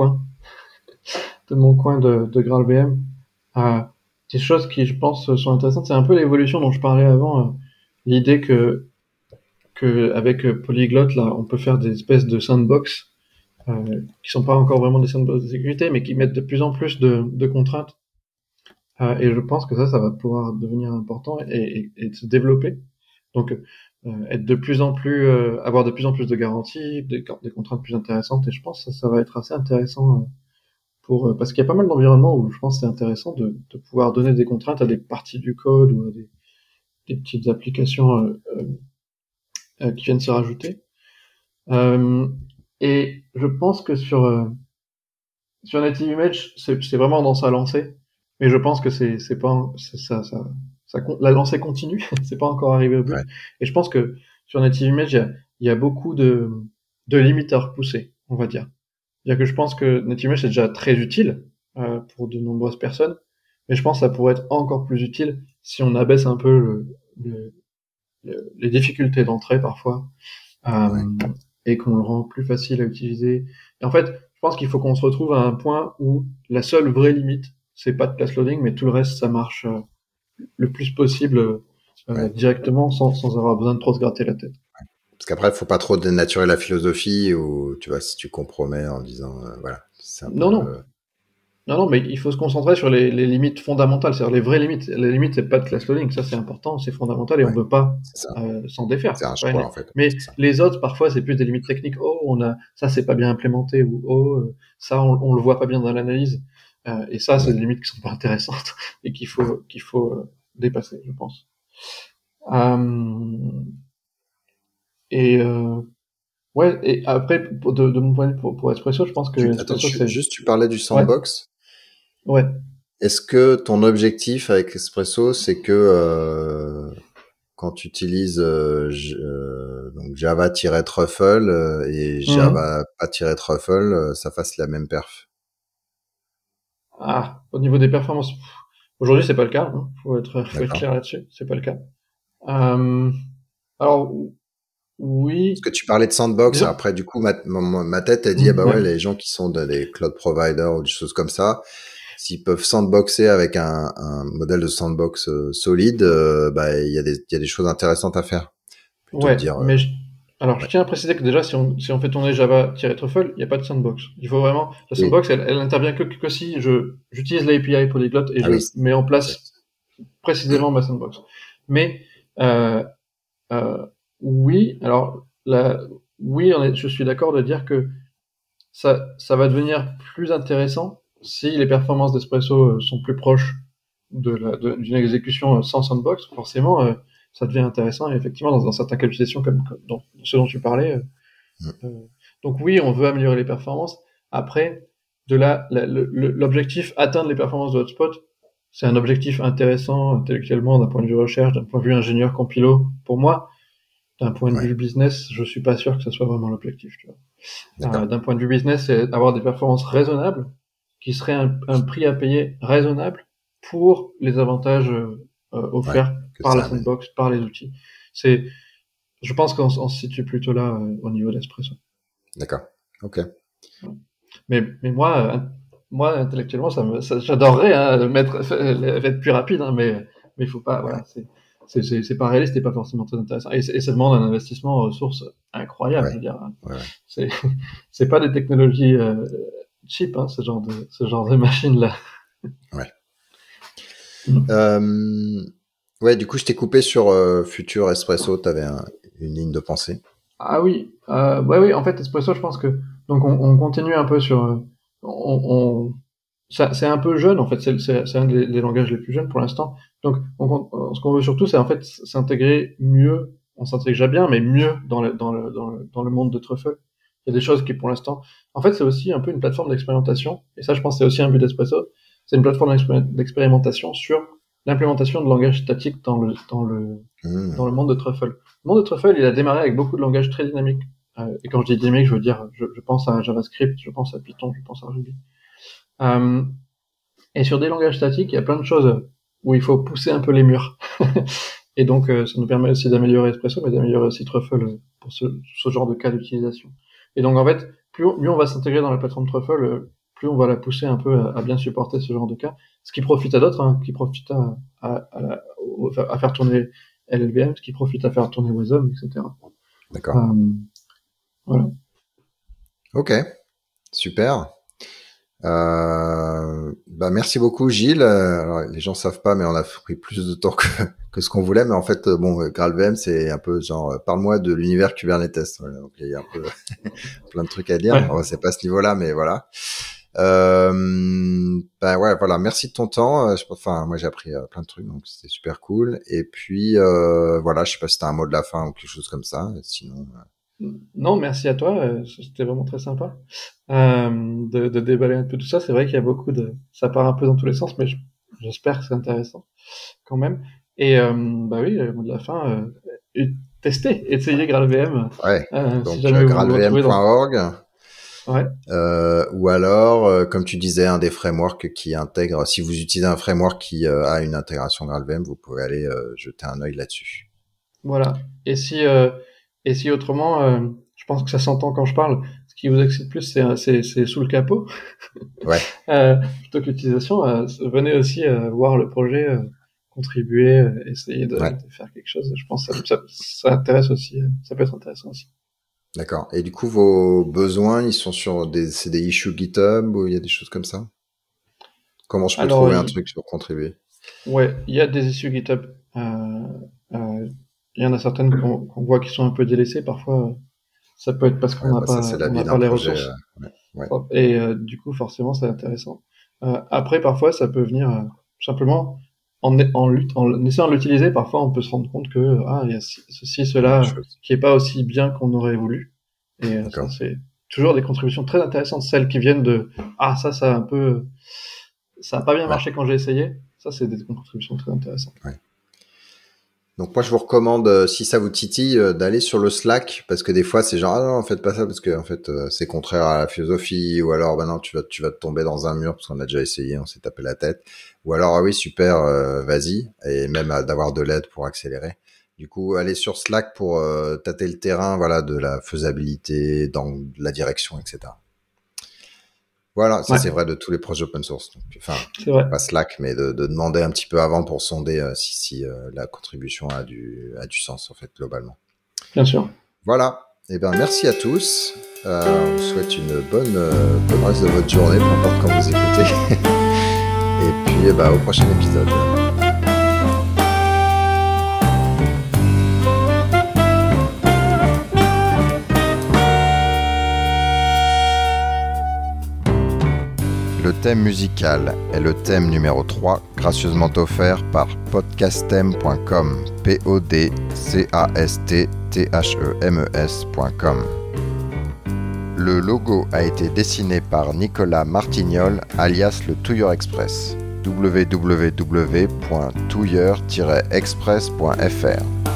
de mon coin de Graal VM, euh, des choses qui, je pense, sont intéressantes. C'est un peu l'évolution dont je parlais avant, l'idée que avec Polyglot, là, on peut faire des espèces de sandbox qui sont pas encore vraiment des sandbox de sécurité, mais qui mettent de plus en plus de contraintes. Et je pense que ça va pouvoir devenir important et se développer. Donc, être de plus en plus, avoir de plus en plus de garanties, des contraintes plus intéressantes. Et je pense que ça va être assez intéressant parce qu'il y a pas mal d'environnements où je pense que c'est intéressant de pouvoir donner des contraintes à des parties du code ou à des petites applications qui viennent se rajouter. Euh, et je pense que sur Native Image, c'est vraiment dans sa lancée, mais je pense que c'est pas la lancée continue, c'est pas encore arrivé au but. Ouais, Et je pense que sur Native Image, il y a beaucoup de limites à repousser, on va dire. C'est-à-dire que je pense que Native Image est déjà très utile pour de nombreuses personnes, mais je pense que ça pourrait être encore plus utile si on abaisse un peu le- les difficultés d'entrée parfois ouais, euh, et qu'on le rend plus facile à utiliser. Et en fait, je pense qu'il faut qu'on se retrouve à un point où la seule vraie limite, c'est pas de class loading, mais tout le reste, ça marche le plus possible ouais. directement sans avoir besoin de trop se gratter la tête. Parce qu'après, il faut pas trop dénaturer la philosophie ou tu vois, si tu compromets en disant, voilà, c'est un peu. Non, non. Non, non, mais il faut se concentrer sur les limites fondamentales, c'est-à-dire les vraies limites. Les limites, c'est pas de class loading, ça c'est important, c'est fondamental et on Ouais, peut pas c'est ça. s'en défaire. C'est un C'est pas choix en fait. Mais C'est ça. les autres, parfois, c'est plus des limites techniques. Oh, ça c'est pas bien implémenté ou ça on le voit pas bien dans l'analyse. Et ça, c'est Ouais. des limites qui sont pas intéressantes et qu'il faut dépasser, je pense. Euh, et ouais, et après, de mon point de vue, pour Espresso, je pense que Attends, Espresso c'est juste, tu parlais du ouais, sandbox. ouais. Est-ce que ton objectif avec Espresso, c'est que quand tu utilises donc Java-Truffle et Mhm. Java pas-Truffle, ça fasse la même perf? Ah, au niveau des performances, aujourd'hui c'est pas le cas. Hein. Faut être D'accord. clair là-dessus. C'est pas le cas. Euh, alors Parce oui, que tu parlais de sandbox, disons. après du coup ma tête a dit ah bah Ouais, ouais les gens qui sont dans des cloud providers ou des choses comme ça, s'ils peuvent sandboxer avec un modèle de sandbox solide, bah il y a des choses intéressantes à faire. Plutôt que de ouais. dire Alors je ouais. tiens à préciser que déjà si on fait tourner Java-Truffle, il n'y a pas de sandbox. Il faut vraiment la Oui. sandbox, elle intervient que si j'utilise l'API Polyglot et Ah je oui. mets en Ok. place précisément ma sandbox. Mais euh, euh, oui, alors oui, je suis d'accord de dire que ça va devenir plus intéressant si les performances d'Espresso sont plus proches d'une exécution sans sandbox. Forcément, ça devient intéressant. Et effectivement, dans certains cas d'utilisation, comme dans ce dont tu parlais. Mm. Donc oui, on veut améliorer les performances. Après, de là, l'objectif atteindre les performances de Hotspot, c'est un objectif intéressant intellectuellement d'un point de vue recherche, d'un point de vue ingénieur compilo. Pour moi, d'un point de Ouais. vue business, je suis pas sûr que ce soit vraiment l'objectif. Tu vois. D'accord. D'un point de vue business, c'est avoir des performances raisonnables, qui seraient un prix à payer raisonnable pour les avantages Ouais. offerts Que par la ça amène. sandbox, par les outils. C'est, je pense qu'on se situe plutôt là au niveau d'Espresso. D'accord. Ok. Mais moi intellectuellement, j'adorerais être plus rapide, hein, mais il faut pas. Voilà, c'est pas réaliste et pas forcément très intéressant. Et ça demande un investissement en ressources incroyable. Je Ouais, veux dire, hein. ouais, ouais. C'est c'est pas des technologies cheap, hein, ce genre de machine là. Ouais. Ouais, du coup, je t'ai coupé sur Futur Espresso. T'avais une ligne de pensée. Ah oui, ouais, oui. En fait, Espresso, je pense que donc on continue un peu sur. C'est un peu jeune en fait. C'est un des langages les plus jeunes pour l'instant. Donc, ce qu'on veut surtout, c'est en fait s'intégrer mieux. On s'intègre déjà bien, mais mieux dans le monde de Truffle. Il y a des choses qui, pour l'instant, en fait, c'est aussi un peu une plateforme d'expérimentation. Et ça, je pense, c'est aussi un but d'Espresso. C'est une plateforme d'expérimentation sur l'implémentation de langage statique dans le monde de Truffle. Le monde de Truffle, il a démarré avec beaucoup de langages très dynamiques. Et quand je dis dynamique, je veux dire, je pense à JavaScript, je pense à Python, je pense à Ruby. Et sur des langages statiques, il y a plein de choses où il faut pousser un peu les murs. Et donc, ça nous permet aussi d'améliorer Espresso, mais d'améliorer aussi Truffle pour ce genre de cas d'utilisation. Et donc, en fait, mieux on va s'intégrer dans la plateforme Truffle, plus on va la pousser un peu à bien supporter ce genre de cas. Ce qui profite à d'autres, hein, qui profite à faire tourner LLVM, ce qui profite à faire tourner Wasm, etc. D'accord. Voilà. Ok, super. Merci beaucoup Gilles. Alors, les gens savent pas, mais on a pris plus de temps que ce qu'on voulait. Mais en fait, GraalVM, c'est un peu genre, parle-moi de l'univers Kubernetes. Voilà, donc il y a un peu plein de trucs à dire. Ouais. Alors, c'est pas ce niveau-là, mais voilà. Ouais, voilà. Merci de ton temps. Moi, j'ai appris plein de trucs, donc c'était super cool. Et puis, voilà, je sais pas si t'as un mot de la fin ou quelque chose comme ça. Sinon. Non, merci à toi. C'était vraiment très sympa de déballer un peu tout ça. C'est vrai qu'il y a ça part un peu dans tous les sens, mais j'espère que c'est intéressant quand même. Et oui, le mot de la fin, tester, essayer GraalVM. Ouais. Si Donc jamais vous vous retrouvez graalvm.org. Ouais. Ou alors, comme tu disais, un des frameworks qui intègre. Si vous utilisez un framework qui a une intégration GraalVM, vous pouvez aller jeter un œil là-dessus. Voilà. Et si autrement, je pense que ça s'entend quand je parle. Ce qui vous excite plus, c'est sous le capot. Ouais. Plutôt que l'utilisation, venez aussi voir le projet, contribuer, essayer de faire quelque chose. Je pense que ça intéresse aussi. Ça peut être intéressant aussi. D'accord. Et du coup, vos besoins, ils sont sur c'est des issues GitHub ou il y a des choses comme ça? Comment je peux trouver un truc sur contribuer? Ouais, il y a des issues GitHub. Il y en a certaines qu'on voit qui sont un peu délaissées. Parfois, ça peut être parce qu'on n'a pas les ressources. Ouais. Et du coup, forcément, c'est intéressant. Après, parfois, ça peut venir simplement en essayant de l'utiliser. Parfois, on peut se rendre compte que il y a ceci, cela qui est pas aussi bien qu'on aurait voulu. Et ça, c'est toujours des contributions très intéressantes, celles qui viennent de ça a pas bien marché quand j'ai essayé. Ça, c'est des contributions très intéressantes. Ouais. Donc moi je vous recommande, si ça vous titille, d'aller sur le Slack, parce que des fois c'est genre non faites pas ça parce que en fait c'est contraire à la philosophie, ou alors non tu vas te tomber dans un mur parce qu'on a déjà essayé, on s'est tapé la tête, ou alors oui super vas-y, et même d'avoir de l'aide pour accélérer. Du coup allez sur Slack pour tâter le terrain, voilà, de la faisabilité, dans la direction, etc. Voilà, ça c'est vrai de tous les projets open source. Donc, pas Slack, mais de demander un petit peu avant pour sonder si la contribution a du sens en fait globalement. Bien sûr. Voilà. Eh ben merci à tous. On vous souhaite une bonne reste de votre journée, peu importe quand vous écoutez. Et puis au prochain épisode. Le thème musical est le thème numéro 3, gracieusement offert par podcastem.com, podcastthemes.com. Le logo a été dessiné par Nicolas Martignol, alias le Touilleur Express, www.touilleur-express.fr.